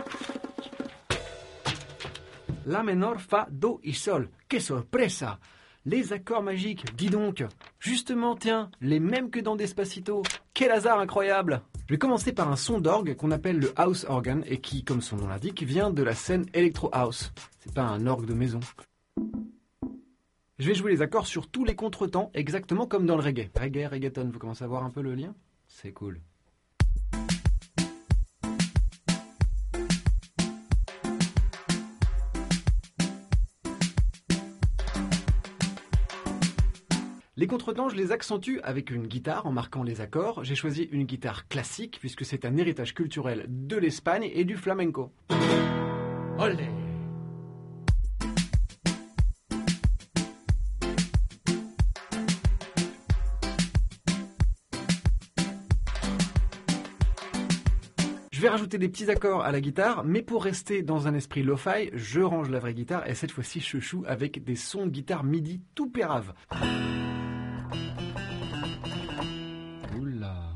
La menor, fa, do y sol. Que sorpresa! Les accords magiques, dis donc. Justement, tiens, les mêmes que dans Despacito. Quel hasard incroyable! Je vais commencer par un son d'orgue qu'on appelle le house organ et qui, comme son nom l'indique, vient de la scène electro house. C'est pas un orgue de maison. Je vais jouer les accords sur tous les contretemps, exactement comme dans le reggae. Reggae, reggaeton, vous commencez à voir un peu le lien? C'est cool. Les contretemps, je les accentue avec une guitare en marquant les accords. J'ai choisi une guitare classique puisque c'est un héritage culturel de l'Espagne et du flamenco. Olé! Je vais rajouter des petits accords à la guitare, mais pour rester dans un esprit lo-fi, je range la vraie guitare et cette fois-ci je joue avec des sons de guitare MIDI tout pérave. Oula.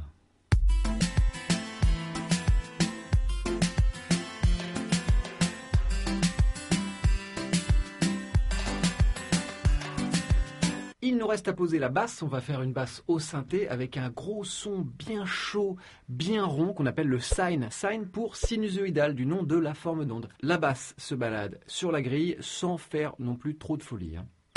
Il nous reste à poser la basse, on va faire une basse au synthé avec un gros son bien chaud, bien rond qu'on appelle le sine. Sine pour sinusoïdal du nom de la forme d'onde. La basse se balade sur la grille sans faire non plus trop de folie.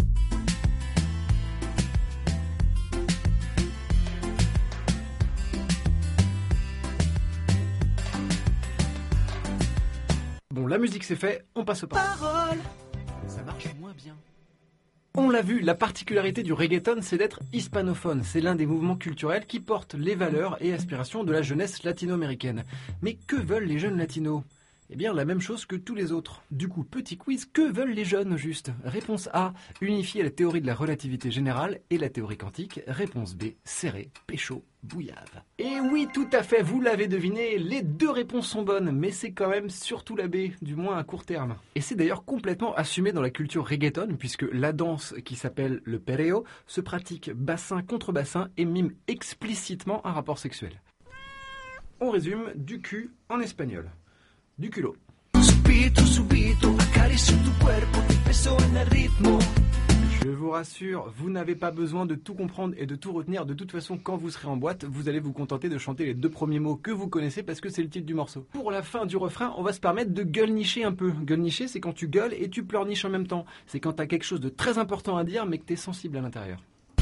Bon, la musique c'est fait, on passe aux paroles. Ça marche moins bien. On l'a vu, la particularité du reggaeton, c'est d'être hispanophone. C'est l'un des mouvements culturels qui portent les valeurs et aspirations de la jeunesse latino-américaine. Mais que veulent les jeunes latinos ? Eh bien, la même chose que tous les autres. Du coup, petit quiz, que veulent les jeunes, juste ? Réponse A, unifier la théorie de la relativité générale et la théorie quantique. Réponse B, serrer, pécho, bouillave. Et oui, tout à fait, vous l'avez deviné, les deux réponses sont bonnes, mais c'est quand même surtout la B, du moins à court terme. Et c'est d'ailleurs complètement assumé dans la culture reggaeton, puisque la danse qui s'appelle le perreo se pratique bassin contre bassin et mime explicitement un rapport sexuel. On résume, du cul en espagnol. Du culot. Je vous rassure, vous n'avez pas besoin de tout comprendre et de tout retenir. De toute façon, quand vous serez en boîte, vous allez vous contenter de chanter les 2 premiers mots que vous connaissez parce que c'est le titre du morceau. Pour la fin du refrain, on va se permettre de gueulenicher un peu. Gueulenicher, c'est quand tu gueules et tu pleurniches en même temps. C'est quand t'as quelque chose de très important à dire mais que t'es sensible à l'intérieur.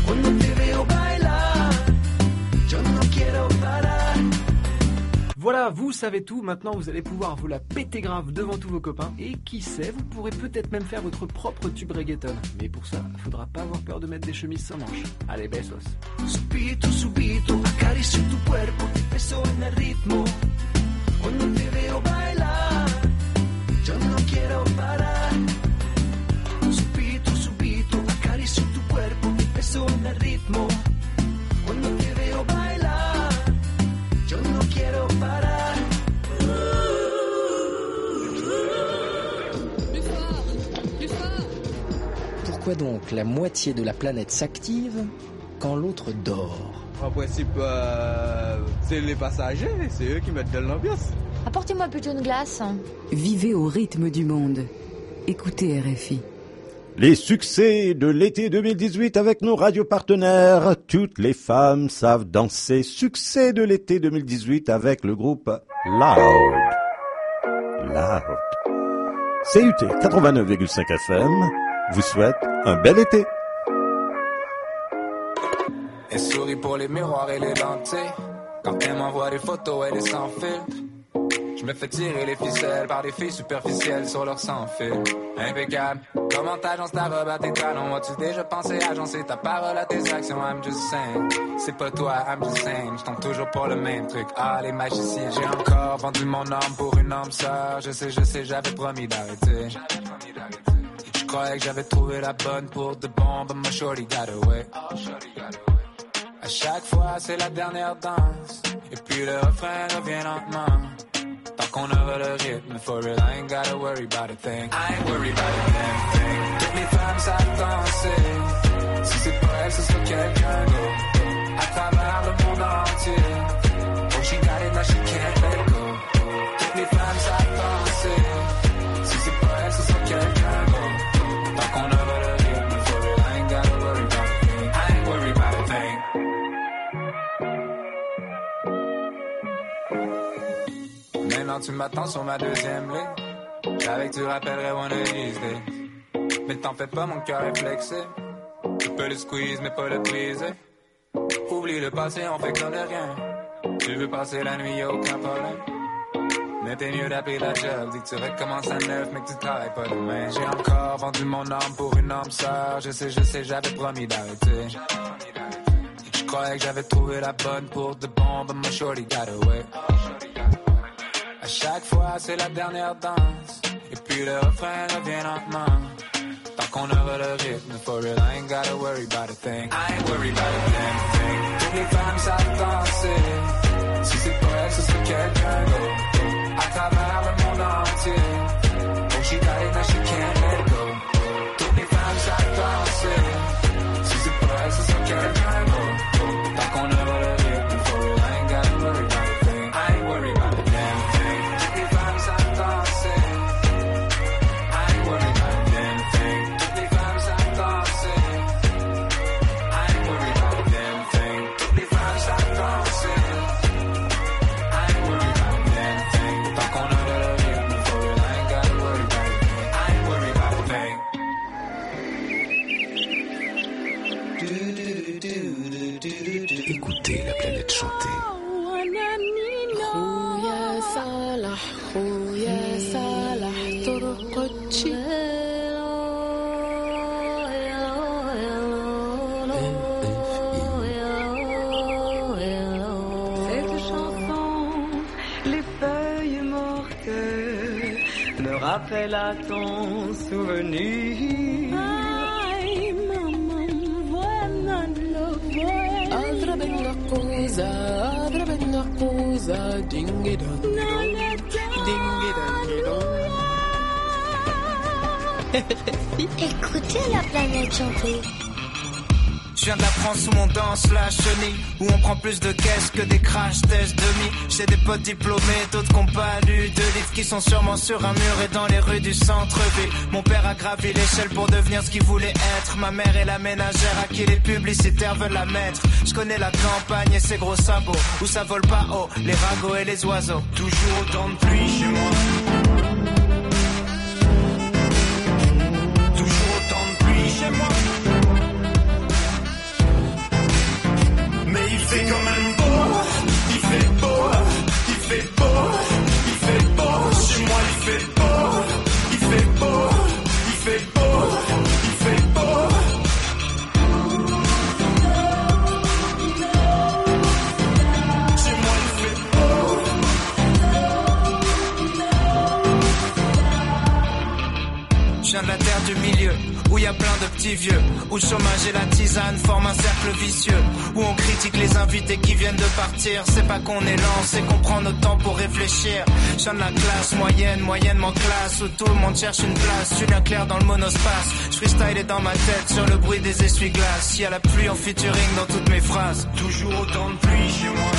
Voilà, vous savez tout, maintenant vous allez pouvoir vous la péter grave devant tous vos copains et qui sait, vous pourrez peut-être même faire votre propre tube reggaeton. Mais pour ça, faudra pas avoir peur de mettre des chemises sans manches. Allez, besos. Subito, subito, acaricio tu cuerpo, te beso en el ritmo. Cuando te veo bailar, yo no quiero parar. Subito, subito, acaricio tu cuerpo, te beso en el ritmo. Cuando te veo bailar, yo no quiero parar. Pourquoi donc la moitié de la planète s'active quand l'autre dort? En principe, c'est les passagers, c'est eux qui mettent de l'ambiance. Apportez-moi plutôt une glace. Vivez au rythme du monde. Écoutez RFI. Les succès de l'été 2018 avec nos radios partenaires. Toutes les femmes savent danser. Succès de l'été 2018 avec le groupe Loud. Loud. CUT 89,5 FM vous souhaite un bel été. Elle sourit pour les miroirs et les lentilles. Quand elle m'envoie des photos, elle est sans filtre. Je me fais tirer les ficelles par des filles superficielles sur leur sans-fil. Impeccable. Comment t'agences ta robe à tes talons? As-tu déjà pensé agencer ta parole à tes actions? I'm just saying. C'est pas toi, I'm just saying. Je tombe toujours pour le même truc. Ah, les magiciens. J'ai encore vendu mon âme pour une âme sœur. Je sais, j'avais promis d'arrêter. Je croyais que j'avais trouvé la bonne pour de bon, but my shorty got away. À chaque fois, c'est la dernière danse. Et puis le refrain revient lentement. Tant qu'on aura le rythme, for real, I ain't gotta worry about a thing. I ain't worried about a damn thing. Toutes les femmes savent danser. Si c'est pas elle, ce sera quelqu'un d'autre. À travers le monde entier. Oh, she got it, now she can't let go. Toutes les femmes savent danser. Si c'est pas elle, ce sera quelqu'un d'autre. Tant qu'on aura le rythme, for real, I ain't gotta worry about a thing. I ain't worried about a thing. Maintenant tu m'attends sur ma deuxième ligne. J'avais que tu rappellerais one of these days. Mais t'en fais pas, mon cœur est flexé. Tu peux le squeeze mais pas le briser. Oublie le passé, on fait comme de rien. Tu veux passer la nuit, y'a aucun problème. Mais t'es mieux d'appeler la job. Dis que tu recommences à neuf mais que tu travailles pas demain. J'ai encore vendu mon âme pour une âme sœur. Je sais, j'avais promis d'arrêter. Je croyais que j'avais trouvé la bonne pour de bon, but my shorty got away. À chaque fois, c'est la dernière danse. Et puis le refrain revient lentement. Tant qu'on aura le rythme, for real, I ain't gotta worry about a thing. I ain't worried about a damn thing. Toutes les femmes savent danser. Si c'est pas elle, ce serait quelqu'un d'autre. À travers le monde entier. Oh, she got it, now she can't let go. Toutes les femmes savent danser. Si c'est pas elle, ce serait quelqu'un d'autre. Tant qu'on aura le rythme, for real, I ain't gotta worry about a thing. I ain't worried about a damn thing. Toutes les femmes savent danser. I ain't worried about a damn thing. Toutes les femmes savent danser. I ain't worried about a damn thing. Toutes les femmes savent danser. I ain't worried about a damn thing. Tant qu'on aura le rythme, for real, I ain't gotta worry about a thing. I ain't worried about a thing. Écoutez la planète chanter. خويا صالح خويا صالح طرقتشي Cette chanson, les feuilles mortes me rappellent à ton souvenir. أضرب النقوزة دينجي دونج دينجي دونج Écoutez la planète chanter. Je viens de la France où on danse la chenille, où on prend plus de caisses que des crash tests demi. J'ai des potes diplômés, d'autres qui n'ont pas lu de livres, qui sont sûrement sur un mur et dans les rues du centre-ville. Mon père a gravi l'échelle pour devenir ce qu'il voulait être. Ma mère est la ménagère à qui les publicitaires veulent la mettre. Je connais la campagne et ses gros sabots, où ça vole pas haut, les ragots et les oiseaux. Toujours autant de pluie chez moi. Toujours autant de pluie chez moi. Mais il fait quand même beau. Il fait beau. Il fait beau. Il fait beau. Chez moi il fait beau. Il fait beau. Il fait beau. Il fait beau. Je viens de la terre du milieu, où y a plein de petits vieux, où le chômage et la tisane forment un cercle vicieux, où on critique les invités qui viennent de partir. C'est pas qu'on est lent, c'est qu'on prend notre temps pour réfléchir. Je viens de la classe moyenne, moyennement classe, où tout le monde cherche une place. Julien Clerc dans le monospace, je freestyle est dans ma tête sur le bruit des essuie-glaces. Y a la pluie en featuring dans toutes mes phrases. Toujours autant de pluie chez moi.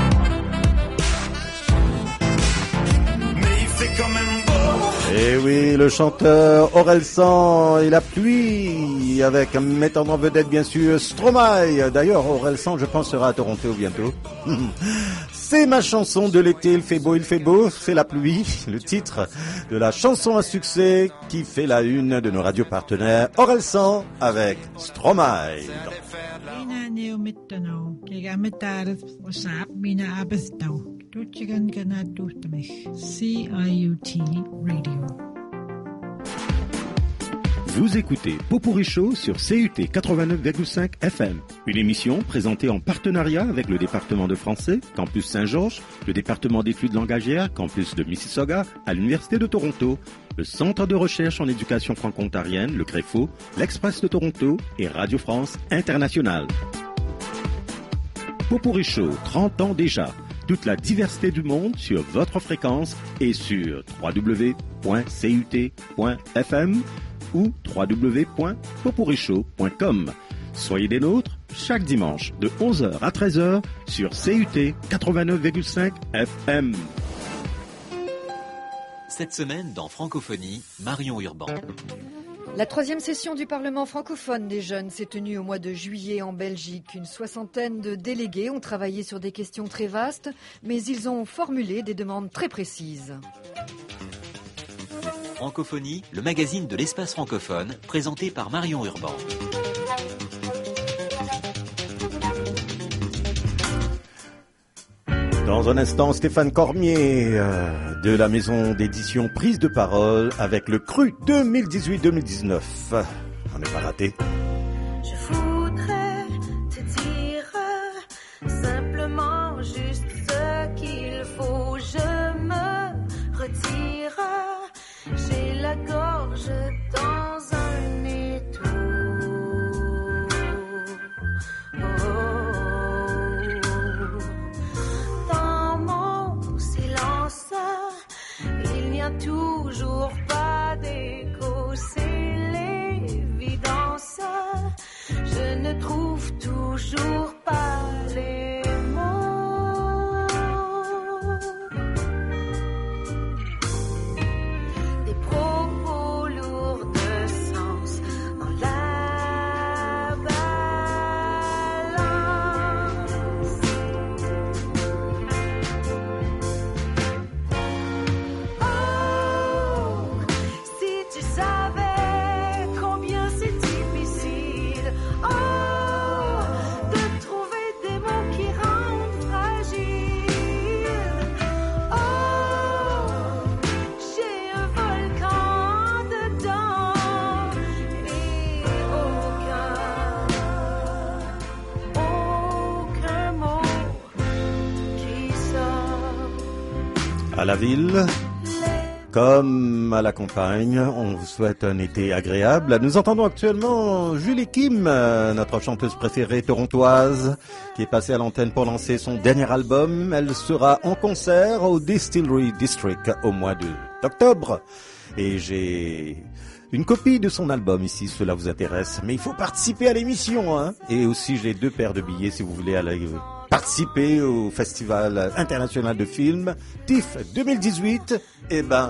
Mais il fait quand même beau. Et oui, le chanteur Orelsan et la pluie, avec mettant en vedette bien sûr Stromae. D'ailleurs, Orelsan, je pense, sera à Toronto bientôt. C'est ma chanson de l'été, il fait beau, c'est la pluie. Le titre de la chanson à succès qui fait la une de nos radios partenaires. Orelsan avec Stromae. CIUT Radio. Vous écoutez Popurrí Show sur CUT 89,5 FM, une émission présentée en partenariat avec le département de français, Campus Saint-Georges, le département d'études langagières, Campus de Mississauga, à l'Université de Toronto, le Centre de recherche en éducation franco-ontarienne, le CREFO, l'Express de Toronto et Radio France Internationale. Popurrí Show, 30 ans déjà. Toute la diversité du monde sur votre fréquence et sur www.cut.fm ou www.popurrishow.com. Soyez des nôtres chaque dimanche de 11h à 13h sur CUT 89,5 FM. Cette semaine, dans Francophonie, Marion Urban. La 3e session du Parlement francophone des jeunes s'est tenue au mois de juillet en Belgique. Une 60aine de délégués ont travaillé sur des questions très vastes, mais ils ont formulé des demandes très précises. Francophonie, le magazine de l'espace francophone, présenté par Marion Urban. Dans un instant, Stéphane Cormier de la maison d'édition Prise de Parole avec le Cru 2018-2019. On n'est pas raté. Je voudrais te dire simplement juste ce qu'il faut. Je me retire. J'ai la gorge dans un étau. Dans mon silence, il n'y a toujours pas d'écho. C'est l'évidence. Je ne trouve toujours pas les mots. Des propos lourds de sens en la balance. Oh, si tu savais combien c'est difficile, oh, de trouver des mots qui rendent fragile. Oh, j'ai un volcan dedans et aucun mot qui sort. À la ville, comme à la campagne, on vous souhaite un été agréable. Nous entendons actuellement Julie Kim, notre chanteuse préférée torontoise, qui est passée à l'antenne pour lancer son dernier album. Elle sera en concert au Distillery District au mois d'octobre. Et j'ai une copie de son album ici, cela vous intéresse. Mais il faut participer à l'émission, hein. Et aussi, j'ai 2 paires de billets si vous voulez aller participer au Festival international de films TIFF 2018. Eh ben,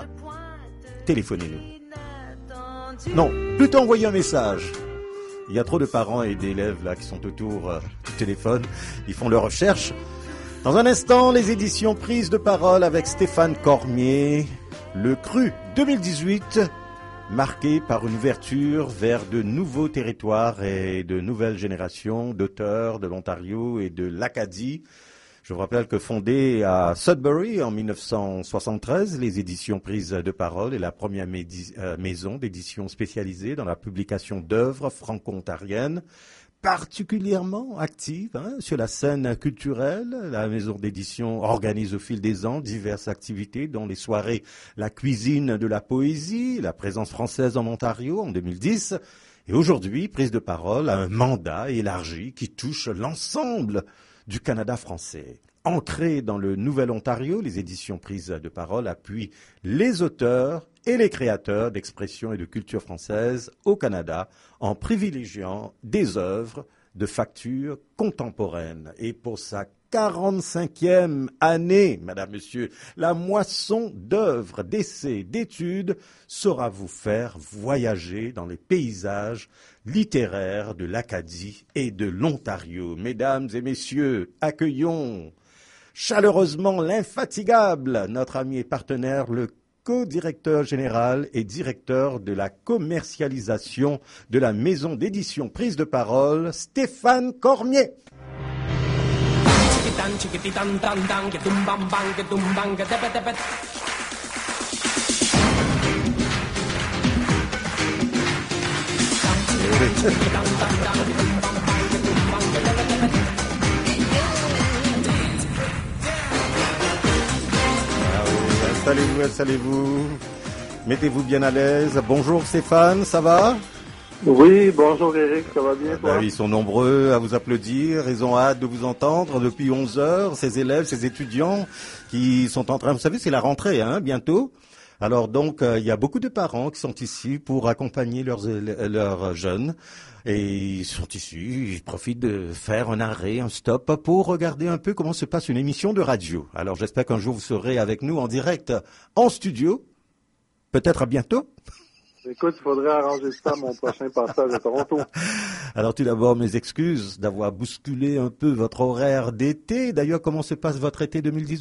téléphonez-nous. Non, plutôt envoyez un message. Il y a trop de parents et d'élèves là qui sont autour du téléphone. Ils font leurs recherches. Dans un instant, les éditions Prises de parole avec Stéphane Cormier. Le Cru 2018, marqué par une ouverture vers de nouveaux territoires et de nouvelles générations d'auteurs de l'Ontario et de l'Acadie. Je vous rappelle que fondé à Sudbury en 1973, les éditions Prises de parole est la première maison d'édition spécialisée dans la publication d'œuvres franco-ontariennes, particulièrement active sur la scène culturelle. La maison d'édition organise au fil des ans diverses activités, dont les soirées La cuisine de la poésie, la présence française en Ontario en 2010. Et aujourd'hui, Prise de parole a un mandat élargi qui touche l'ensemble du Canada français. Ancré dans le Nouvel Ontario, les éditions Prises de parole appuient les auteurs et les créateurs d'expression et de culture française au Canada en privilégiant des œuvres de facture contemporaine. Et pour sa 45e année, madame, monsieur, la moisson d'œuvres, d'essais, d'études saura vous faire voyager dans les paysages littéraires de l'Acadie et de l'Ontario. Mesdames et messieurs, accueillons chaleureusement l'infatigable, notre ami et partenaire, le co-directeur général et directeur de la commercialisation de la maison d'édition Prise de parole, Stéphane Cormier. Installez-vous. Mettez-vous bien à l'aise. Bonjour Stéphane, ça va? Oui, bonjour Eric, ça va bien toi? Ils sont nombreux à vous applaudir, ils ont hâte de vous entendre depuis 11 heures, ces élèves, ces étudiants qui sont en train, vous savez, c'est la rentrée, bientôt. Alors donc, il y a beaucoup de parents qui sont ici pour accompagner leurs jeunes. Et ils sont ici, ils profitent de faire un arrêt, un stop, pour regarder un peu comment se passe une émission de radio. Alors j'espère qu'un jour vous serez avec nous en direct, en studio. Peut-être à bientôt. Écoute, il faudrait arranger ça à mon prochain passage à Toronto. Alors tout d'abord, mes excuses d'avoir bousculé un peu votre horaire d'été. D'ailleurs, comment se passe votre été 2018 ?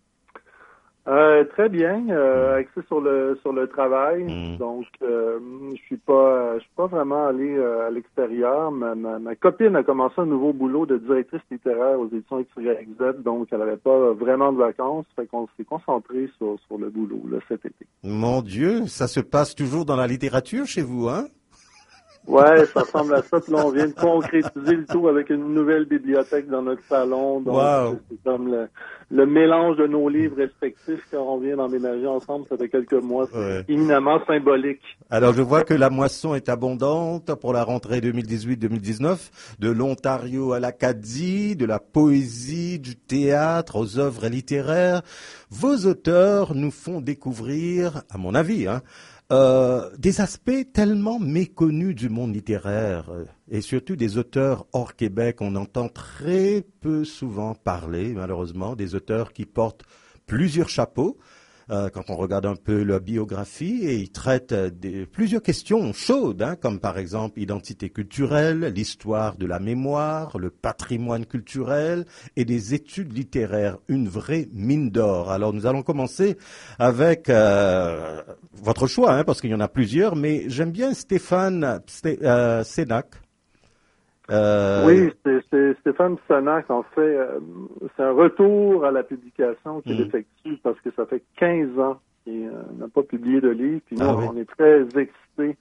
Très bien, axé sur le travail. Donc je suis pas vraiment allé à l'extérieur. Ma copine a commencé un nouveau boulot de directrice littéraire aux éditions XYZ, donc elle avait pas vraiment de vacances, fait qu'on s'est concentré sur le boulot là, cet été. Mon Dieu, ça se passe toujours dans la littérature chez vous, hein? Ouais, ça ressemble à ça. Puis là, on vient de concrétiser le tout avec une nouvelle bibliothèque dans notre salon. Donc, c'est comme le mélange de nos livres respectifs quand on vient d'emménager ensemble. Ça fait quelques mois. C'est éminemment symbolique. Alors, je vois que la moisson est abondante pour la rentrée 2018-2019. De l'Ontario à l'Acadie, de la poésie, du théâtre aux œuvres littéraires. Vos auteurs nous font découvrir, à mon avis, des aspects tellement méconnus du monde littéraire et surtout des auteurs hors Québec. On entend très peu souvent parler, malheureusement, des auteurs qui portent plusieurs chapeaux. Quand on regarde un peu leur biographie, et ils traitent plusieurs questions chaudes, comme par exemple l'identité culturelle, l'histoire de la mémoire, le patrimoine culturel et des études littéraires, une vraie mine d'or. Alors nous allons commencer avec votre choix, parce qu'il y en a plusieurs, mais j'aime bien Stéphane Sénac. Oui, c'est Stéphane Sénac, en fait. C'est un retour à la publication qu'il effectue parce que ça fait 15 ans qu'il n'a pas publié de livre. Puis nous, on est très excités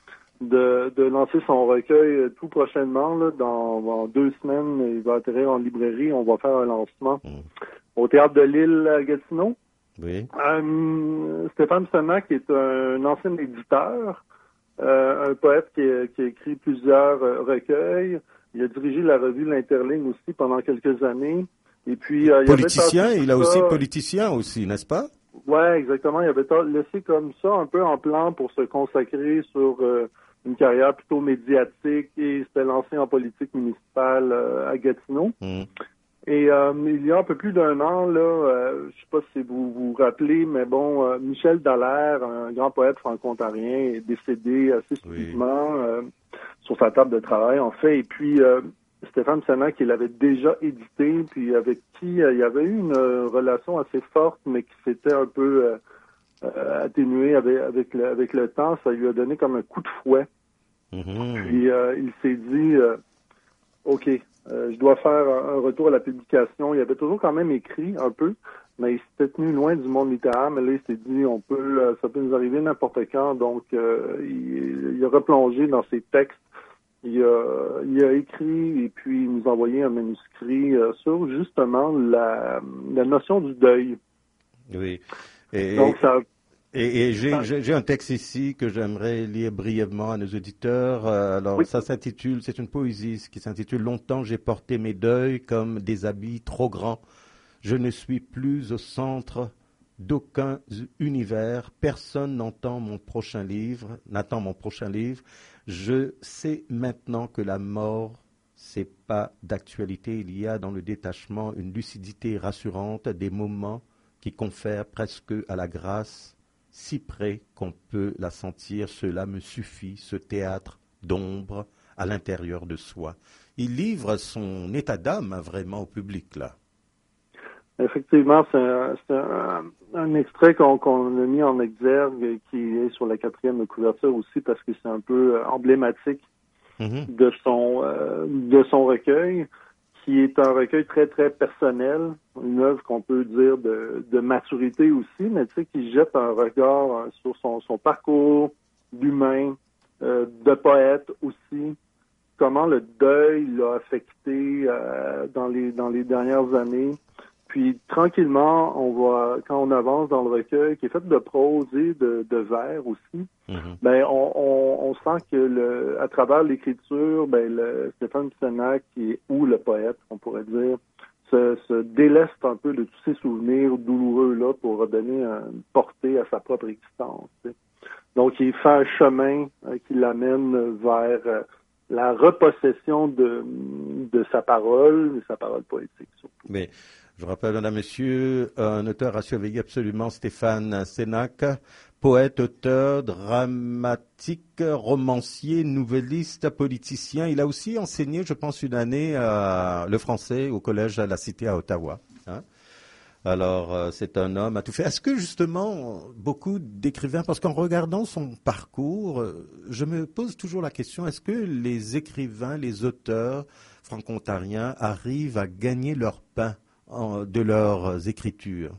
de lancer son recueil tout prochainement. Là, dans 2 semaines, il va atterrir en librairie. On va faire un lancement au Théâtre de l'Île à Gatineau. Oui. Stéphane Sénac est un ancien éditeur. Un poète qui a écrit plusieurs recueils. Il a dirigé la revue L'Interligne aussi pendant quelques années. Et puis politicien, il a aussi politicien aussi, n'est-ce pas? Ouais, exactement. Il avait laissé comme ça un peu en plan pour se consacrer sur une carrière plutôt médiatique et s'était lancé en politique municipale à Gatineau. Et il y a un peu plus d'un an, là, je sais pas si vous vous rappelez, mais bon, Michel Dallaire, un grand poète franco-ontarien, est décédé assez subitement sur sa table de travail, en fait. Et puis Stéphane Senac, il l'avait déjà édité, puis avec qui il y avait eu une relation assez forte, mais qui s'était un peu atténuée avec le temps. Ça lui a donné comme un coup de fouet. Puis il s'est dit, OK, je dois faire un retour à la publication. Il avait toujours quand même écrit un peu, mais il s'était tenu loin du monde littéraire. Mais là, il s'est dit, ça peut nous arriver n'importe quand. Donc, il a replongé dans ses textes. Il a écrit et puis il nous a envoyé un manuscrit sur justement la notion du deuil. Oui. Donc, j'ai un texte ici que j'aimerais lire brièvement à nos auditeurs. Alors, ça s'intitule, c'est une poésie qui s'intitule « Longtemps j'ai porté mes deuils comme des habits trop grands. Je ne suis plus au centre d'aucun univers. Personne n'attend mon prochain livre. Je sais maintenant que la mort, c'est pas d'actualité. Il y a dans le détachement une lucidité rassurante, des moments qui confèrent presque à la grâce, si près qu'on peut la sentir. Cela me suffit, ce théâtre d'ombre à l'intérieur de soi. » Il livre son état d'âme vraiment au public, là. Effectivement, c'est un extrait qu'on a mis en exergue qui est sur la 4e couverture aussi parce que c'est un peu emblématique de son recueil, qui est un recueil très, très personnel, une œuvre qu'on peut dire de maturité aussi, mais tu sais, qui jette un regard sur son parcours d'humain, de poète aussi, comment le deuil l'a affecté dans les dernières années. Puis tranquillement, quand on avance dans le recueil, qui est fait de prose et de vers aussi, ben on sent que à travers l'écriture, Stéphane Senac, ou le poète, on pourrait dire, se déleste un peu de tous ces souvenirs douloureux là pour redonner une portée à sa propre existence. T'sais. Donc il fait un chemin qui l'amène vers la repossession de sa parole, et sa parole poétique surtout. Mais je rappelle, mesdames, messieurs, un auteur à surveiller absolument, Stéphane Senac, poète, auteur, dramatique, romancier, nouvelliste, politicien. Il a aussi enseigné, je pense, une année le français au collège à la Cité à Ottawa. Hein. Alors, c'est un homme à tout faire. Est-ce que, justement, beaucoup d'écrivains, parce qu'en regardant son parcours, je me pose toujours la question, est-ce que les écrivains, les auteurs franco-ontariens arrivent à gagner leur pain de leurs écritures?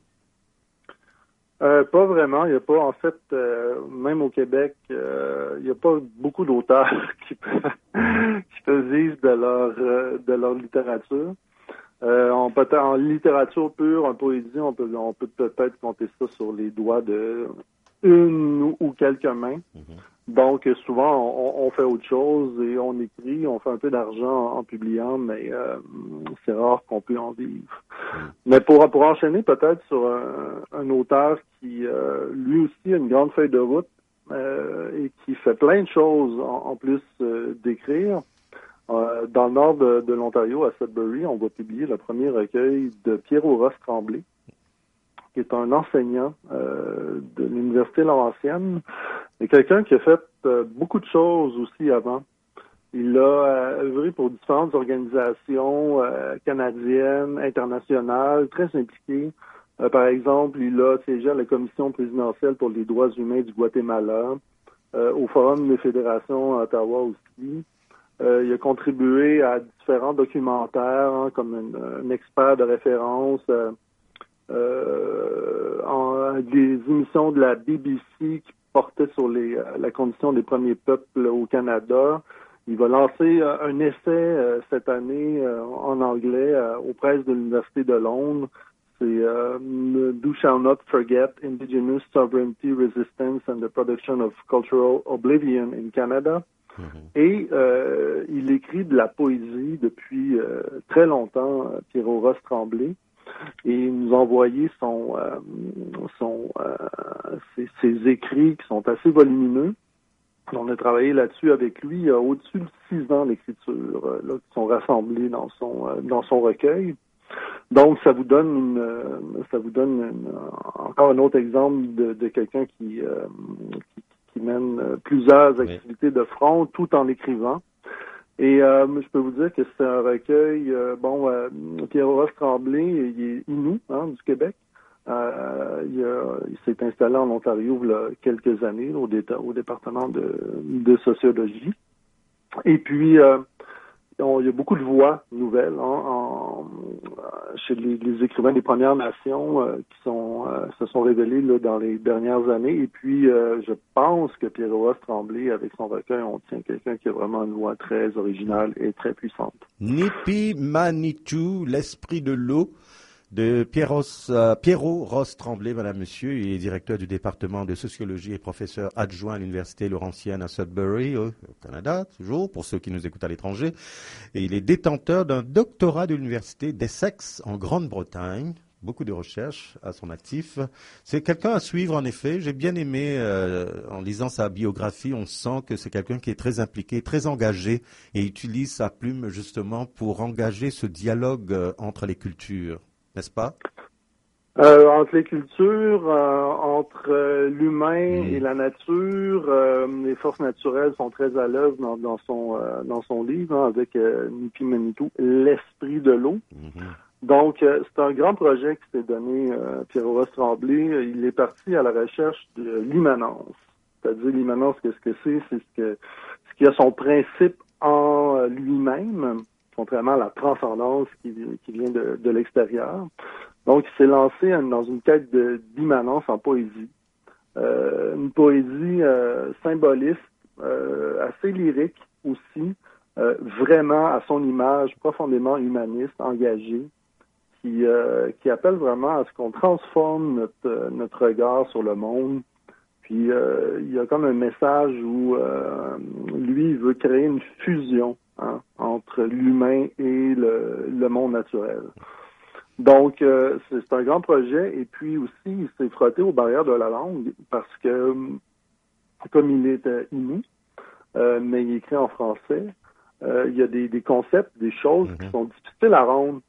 Pas vraiment. Il n'y a pas, en fait, même au Québec, il n'y a pas beaucoup d'auteurs qui peuvent vivre de leur littérature. En littérature pure, en poésie, on peut peut-être compter ça sur les doigts de une ou quelques mains. Donc, souvent, on fait autre chose et on écrit, on fait un peu d'argent en publiant, mais c'est rare qu'on peut en vivre. Mais pour enchaîner peut-être sur un auteur qui, lui aussi, a une grande feuille de route et qui fait plein de choses en plus d'écrire, dans le nord de l'Ontario, à Sudbury, on va publier le premier recueil de Pierre-Aurosse Tremblay, qui est un enseignant de l'Université Laurentienne, et quelqu'un qui a fait beaucoup de choses aussi avant. Il a œuvré pour différentes organisations canadiennes, internationales, très impliquées. Par exemple, il a siégé à la Commission présidentielle pour les droits humains du Guatemala, au Forum des fédérations à Ottawa aussi. Il a contribué à différents documentaires, comme un expert de référence, des émissions de la BBC qui portaient sur la condition des premiers peuples au Canada. Il va lancer un essai cette année en anglais aux presses de l'Université de Londres. C'est Do Shall Not Forget Indigenous Sovereignty, Resistance and the Production of Cultural Oblivion in Canada. Et il écrit de la poésie depuis très longtemps, Pierre-Aurosse Tremblay. et nous a envoyé ses écrits qui sont assez volumineux. On a travaillé là-dessus avec lui. Il y a au-dessus de 6 ans d'écriture qui sont rassemblés dans son recueil. Donc, ça vous donne encore un autre exemple de quelqu'un qui mène plusieurs activités de front tout en écrivant. Et je peux vous dire que c'est un recueil. Pierre-Auguste Tremblay, il est Innu du Québec. Il s'est installé en Ontario il y a quelques années au département de sociologie. Et puis, il y a beaucoup de voix nouvelles chez les écrivains des Premières Nations qui se sont révélés dans les dernières années. Et puis, je pense que Pierre-Auguste Tremblay, avec son recueil, on tient quelqu'un qui a vraiment une voix très originale et très puissante. Nipi Manitou, l'esprit de l'eau, de Pierrot Ross Tremblay, madame, monsieur. Il est directeur du département de sociologie et professeur adjoint à l'université Laurentienne à Sudbury, au Canada, toujours, pour ceux qui nous écoutent à l'étranger. Et il est détenteur d'un doctorat de l'université d'Essex en Grande-Bretagne. Beaucoup de recherches à son actif. C'est quelqu'un à suivre, en effet. J'ai bien aimé, en lisant sa biographie, on sent que c'est quelqu'un qui est très impliqué, très engagé, et utilise sa plume, justement, pour engager ce dialogue entre les cultures. N'est-ce pas? Entre les cultures, entre l'humain et la nature, les forces naturelles sont très à l'œuvre dans son livre, avec Nipi Manitou, l'esprit de l'eau. Donc, c'est un grand projet qui s'est donné Pierre-Auguste Tremblay. Il est parti à la recherche de l'immanence. C'est-à-dire l'immanence, qu'est-ce que c'est? C'est ce qui a son principe en lui-même, contrairement à la transcendance qui vient de l'extérieur. Donc, il s'est lancé dans une quête d'immanence en poésie. Une poésie symboliste, assez lyrique aussi, vraiment à son image, profondément humaniste, engagée, qui appelle vraiment à ce qu'on transforme notre regard sur le monde. Puis, il y a comme un message où lui, il veut créer une fusion entre l'humain et le monde naturel. Donc, c'est un grand projet. Et puis aussi, il s'est frotté aux barrières de la langue parce que, comme il est Innu, mais il écrit en français, il y a des concepts, des choses qui sont difficiles à rendre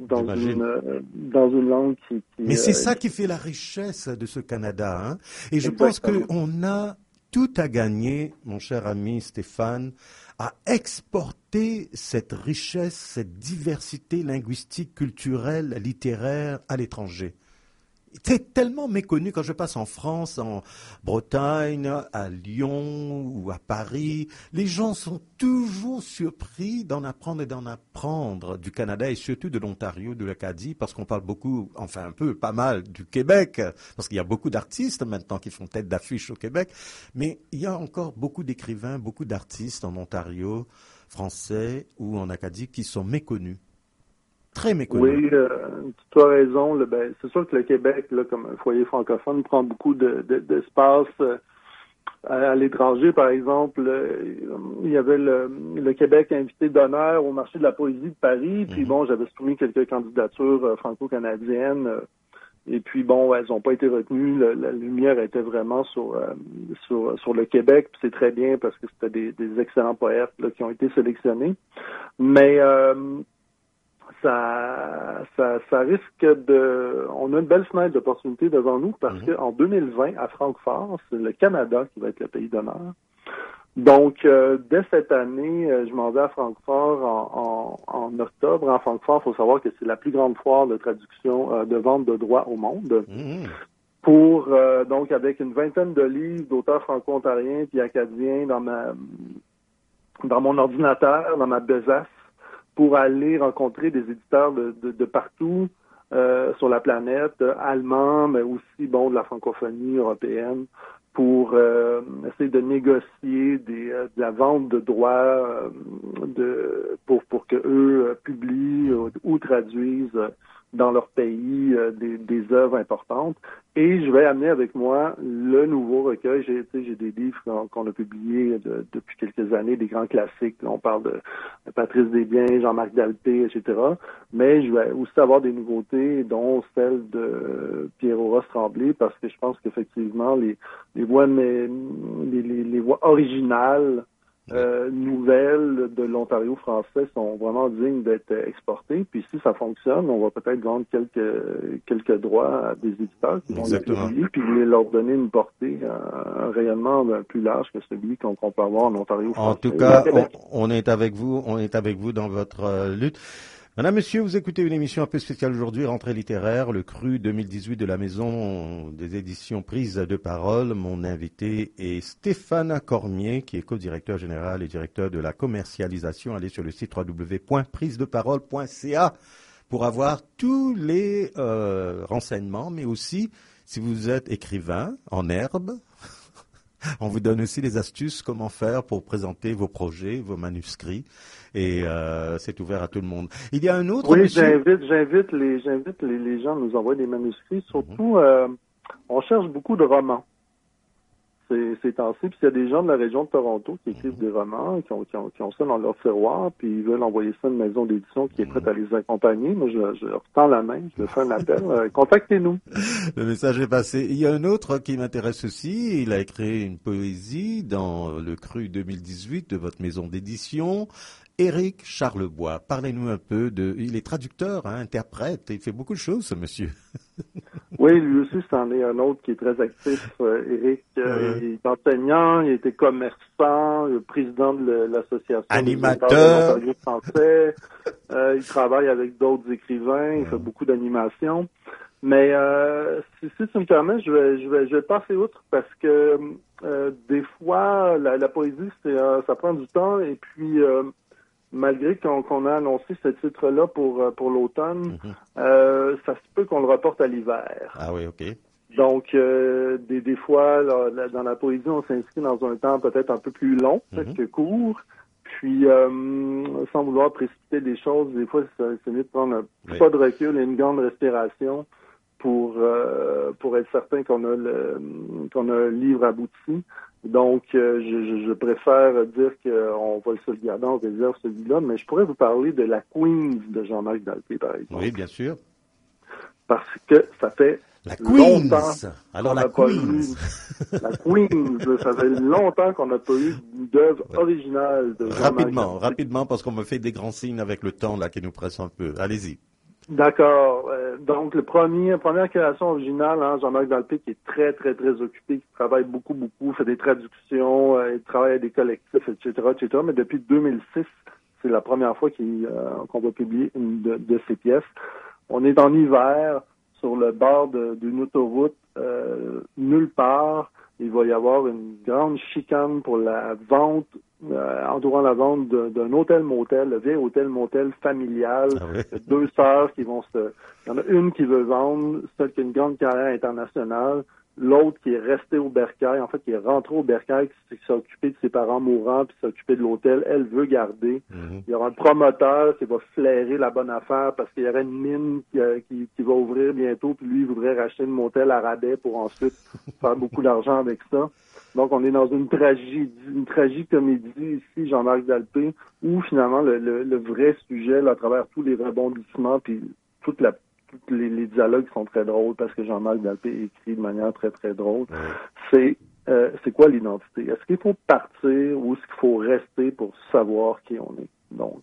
dans une langue qui Mais c'est ça qui fait la richesse de ce Canada. Hein? Et je pense qu'on a tout à gagner, mon cher ami Stéphane, à exporter cette richesse, cette diversité linguistique, culturelle, littéraire à l'étranger. C'est tellement méconnu quand je passe en France, en Bretagne, à Lyon ou à Paris. Les gens sont toujours surpris d'en apprendre et d'en apprendre du Canada et surtout de l'Ontario, de l'Acadie, parce qu'on parle beaucoup, enfin un peu, pas mal du Québec, parce qu'il y a beaucoup d'artistes maintenant qui font tête d'affiche au Québec. Mais il y a encore beaucoup d'écrivains, beaucoup d'artistes en Ontario, français ou en Acadie qui sont méconnus. Très méconnu. Oui, tu as raison. C'est sûr que le Québec, là, comme un foyer francophone, prend beaucoup d'espace à l'étranger. Par exemple, il y avait le Québec invité d'honneur au marché de la poésie de Paris. Puis j'avais soumis quelques candidatures franco-canadiennes. Et puis elles n'ont pas été retenues. La lumière était vraiment sur le Québec. Puis c'est très bien parce que c'était des excellents poètes là, qui ont été sélectionnés. Mais ça risque on a une belle fenêtre d'opportunité devant nous parce qu'en 2020, à Francfort, c'est le Canada qui va être le pays d'honneur. Donc, dès cette année, je m'en vais à Francfort en octobre. En Francfort, il faut savoir que c'est la plus grande foire de traduction, de vente de droits au monde. Pour, donc, avec une vingtaine de livres d'auteurs franco-ontariens puis acadiens dans mon ordinateur, dans ma besace, pour aller rencontrer des éditeurs de partout sur la planète, allemands, mais aussi de la francophonie européenne, pour essayer de négocier de la vente de droits pour que eux publient ou traduisent dans leur pays des œuvres importantes. Et je vais amener avec moi le nouveau recueil. J'ai des livres qu'on a publiés depuis quelques années, des grands classiques. Là, on parle de Patrice Desbiens, Jean-Marc Dalpé, etc. Mais je vais aussi avoir des nouveautés, dont celle de Pierre Ross Tremblay, parce que je pense qu'effectivement, les voix originales nouvelles de l'Ontario français sont vraiment dignes d'être exportées. Puis si ça fonctionne, on va peut-être vendre quelques droits à des éditeurs qui vont les publier, puis leur donner une portée, un rayonnement plus large que celui qu'on peut avoir en Ontario français. En tout cas, on est avec vous dans votre lutte. Madame, Monsieur, vous écoutez une émission un peu spéciale aujourd'hui, Rentrée littéraire, le cru 2018 de la maison des éditions Prise de Parole. Mon invité est Stéphane Cormier, qui est co-directeur général et directeur de la commercialisation. Allez sur le site www.prisedeparole.ca pour avoir tous les renseignements, mais aussi, si vous êtes écrivain en herbe, on vous donne aussi les astuces comment faire pour présenter vos projets, vos manuscrits, et c'est ouvert à tout le monde. Il y a un autre. Oui, j'invite les gens à nous envoyer des manuscrits. Surtout, on cherche beaucoup de romans ces temps-ci. Puis il y a des gens de la région de Toronto qui écrivent des romans, qui ont ça dans leur tiroir, puis ils veulent envoyer ça à une maison d'édition qui est prête à les accompagner. Moi, je leur tends la main, je leur fais un appel. Contactez-nous. Le message est passé. Il y a un autre qui m'intéresse aussi. Il a écrit une poésie dans le cru 2018 de votre maison d'édition. Éric Charlebois, parlez-nous un peu il est traducteur, interprète, il fait beaucoup de choses, ce monsieur. Oui, lui aussi, c'en est un autre qui est très actif, Éric. Il est enseignant, il était commerçant, président de l'association animateur de l'Ontario français. Il travaille avec d'autres écrivains, il fait beaucoup d'animation. Mais si tu me permets, je vais passer outre parce que des fois, la poésie, ça prend du temps et puis malgré qu'on a annoncé ce titre-là pour l'automne, ça se peut qu'on le reporte à l'hiver. Ah oui, OK. Donc, des fois, là, dans la poésie, on s'inscrit dans un temps peut-être un peu plus long que court. Puis, sans vouloir précipiter des choses, des fois, c'est mieux de prendre un pas de recul et une grande respiration pour être certain qu'on a un livre abouti. Donc, je préfère dire qu'on va le sauvegarder, on réserve celui-là, mais je pourrais vous parler de La Queens de Jean-Marc Dalpé, par exemple. Oui, bien sûr. Parce que ça fait longtemps Alors, la Queens. La Queens, ça fait longtemps qu'on n'a pas eu d'œuvre originale de Jean-Marc Dalpé. Rapidement, parce qu'on me fait des grands signes avec le temps là qui nous presse un peu. Allez-y. D'accord. Donc, première création originale, Jean-Marc Dalpé, qui est très, très, très occupé, qui travaille beaucoup, fait des traductions, il travaille avec des collectifs, etc., etc. Mais depuis 2006, c'est la première fois qu'on va publier une de ses pièces. On est en hiver, sur le bord d'une autoroute, nulle part. Il va y avoir une grande chicane pour la vente, entourant la vente d'un hôtel-motel, le vieil hôtel-motel familial. Ah oui. Il y a deux sœurs qui vont il y en a une qui veut vendre, celle qui a une grande carrière internationale, l'autre qui est restée au bercail, en fait, qui est rentrée au bercail, qui s'est occupée de ses parents mourants, puis s'est occupée de l'hôtel, elle veut garder. Il y aura un promoteur qui va flairer la bonne affaire parce qu'il y aurait une mine qui va ouvrir bientôt, puis lui, il voudrait racheter une motel à rabais pour ensuite faire beaucoup d'argent avec ça. Donc, on est dans une tragicomédie ici, Jean-Marc Dalpé, où finalement, le vrai sujet, là, à travers tous les rebondissements, puis tous les dialogues sont très drôles, parce que Jean-Marc Dalpé écrit de manière très, très drôle. C'est quoi l'identité? Est-ce qu'il faut partir ou est-ce qu'il faut rester pour savoir qui on est? Donc...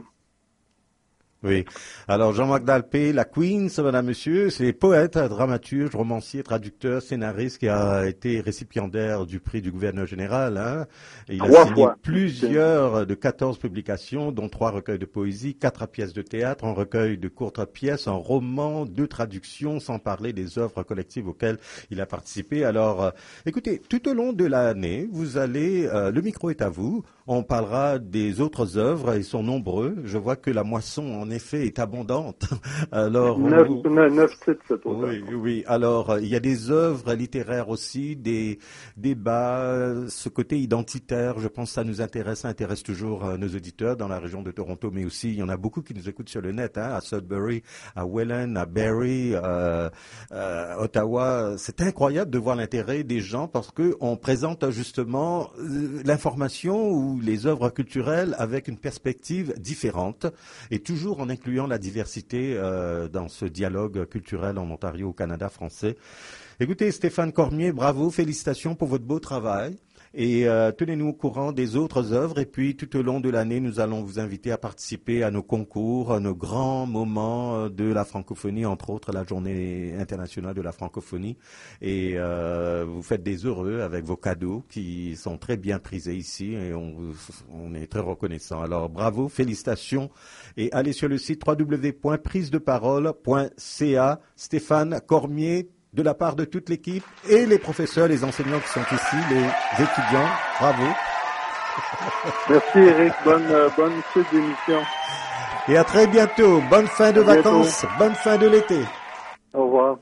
Oui. Alors, Jean-Marc Dalpé, La Queens, madame, monsieur, c'est poète, dramaturge, romancier, traducteur, scénariste qui a été récipiendaire du prix du gouverneur général. Il a signé plusieurs de 14 publications, dont 3 recueils de poésie, 4 pièces de théâtre, un recueil de courtes pièces, un roman, 2 traductions, sans parler des œuvres collectives auxquelles il a participé. Alors, écoutez, tout au long de l'année, vous allez, le micro est à vous. On parlera des autres œuvres, ils sont nombreux. Je vois que la moisson en effet, est abondante. Alors, 9 titres, c'est tout. Oui. Alors, il y a des œuvres littéraires aussi, des débats, ce côté identitaire, je pense que ça nous intéresse, ça intéresse toujours nos auditeurs dans la région de Toronto, mais aussi, il y en a beaucoup qui nous écoutent sur le net, à Sudbury, à Welland, à Barrie, Ottawa. C'est incroyable de voir l'intérêt des gens parce que on présente justement l'information ou les œuvres culturelles avec une perspective différente et toujours en incluant la diversité dans ce dialogue culturel en Ontario, au Canada français. Écoutez, Stéphane Cormier, bravo, félicitations pour votre beau travail. Et tenez-nous au courant des autres œuvres. Et puis, tout au long de l'année, nous allons vous inviter à participer à nos concours, à nos grands moments de la francophonie, entre autres la Journée internationale de la francophonie. Et vous faites des heureux avec vos cadeaux qui sont très bien prisés ici et on est très reconnaissant. Alors, bravo, félicitations. Et allez sur le site www.prisedeparole.ca. Stéphane Cormier, de la part de toute l'équipe et les professeurs, les enseignants qui sont ici, les étudiants. Bravo. Merci Eric, bonne suite d'émission. Et à très bientôt. Bonne fin de vacances, bonne fin de l'été. Au revoir.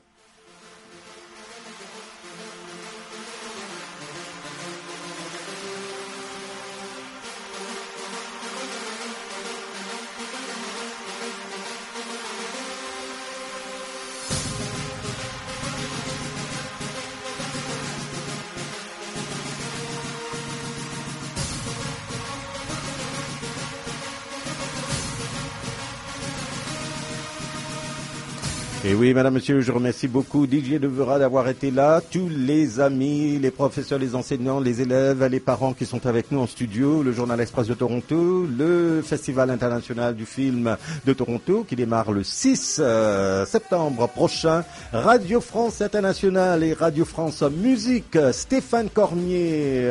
Et oui, madame, monsieur, je remercie beaucoup DJ Devera d'avoir été là, tous les amis, les professeurs, les enseignants, les élèves, les parents qui sont avec nous en studio, le Journal Express de Toronto, le Festival international du film de Toronto qui démarre le 6 septembre prochain, Radio France Internationale et Radio France Musique, Stéphane Cormier,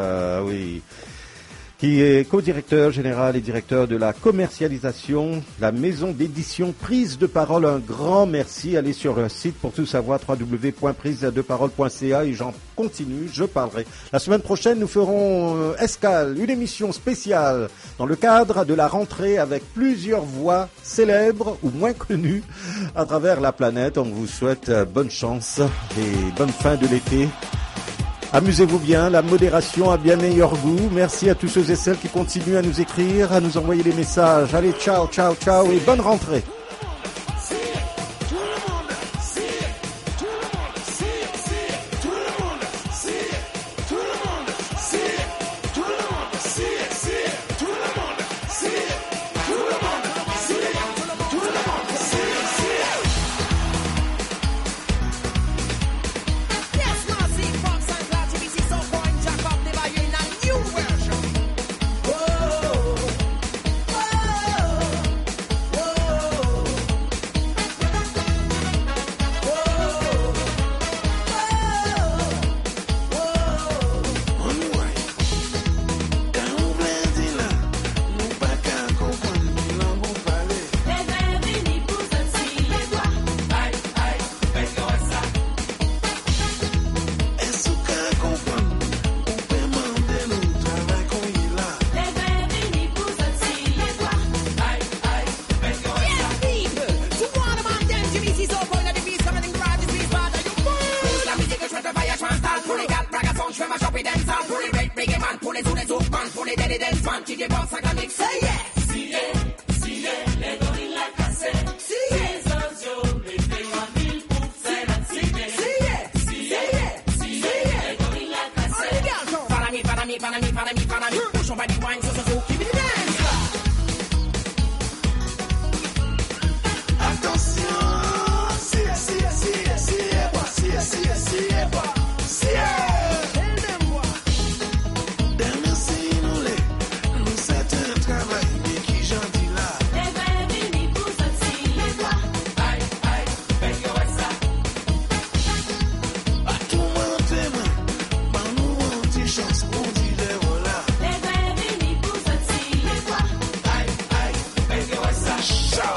oui, qui est co-directeur général et directeur de la commercialisation, la maison d'édition Prise de Parole. Un grand merci. Allez sur le site pour tout savoir, www.prisedeparole.ca, et j'en continue, je parlerai. La semaine prochaine, nous ferons escale, une émission spéciale dans le cadre de la rentrée avec plusieurs voix célèbres ou moins connues à travers la planète. On vous souhaite bonne chance et bonne fin de l'été. Amusez-vous bien, la modération a bien meilleur goût. Merci à tous ceux et celles qui continuent à nous écrire, à nous envoyer des messages. Allez, ciao, ciao, ciao et bonne rentrée. Shout!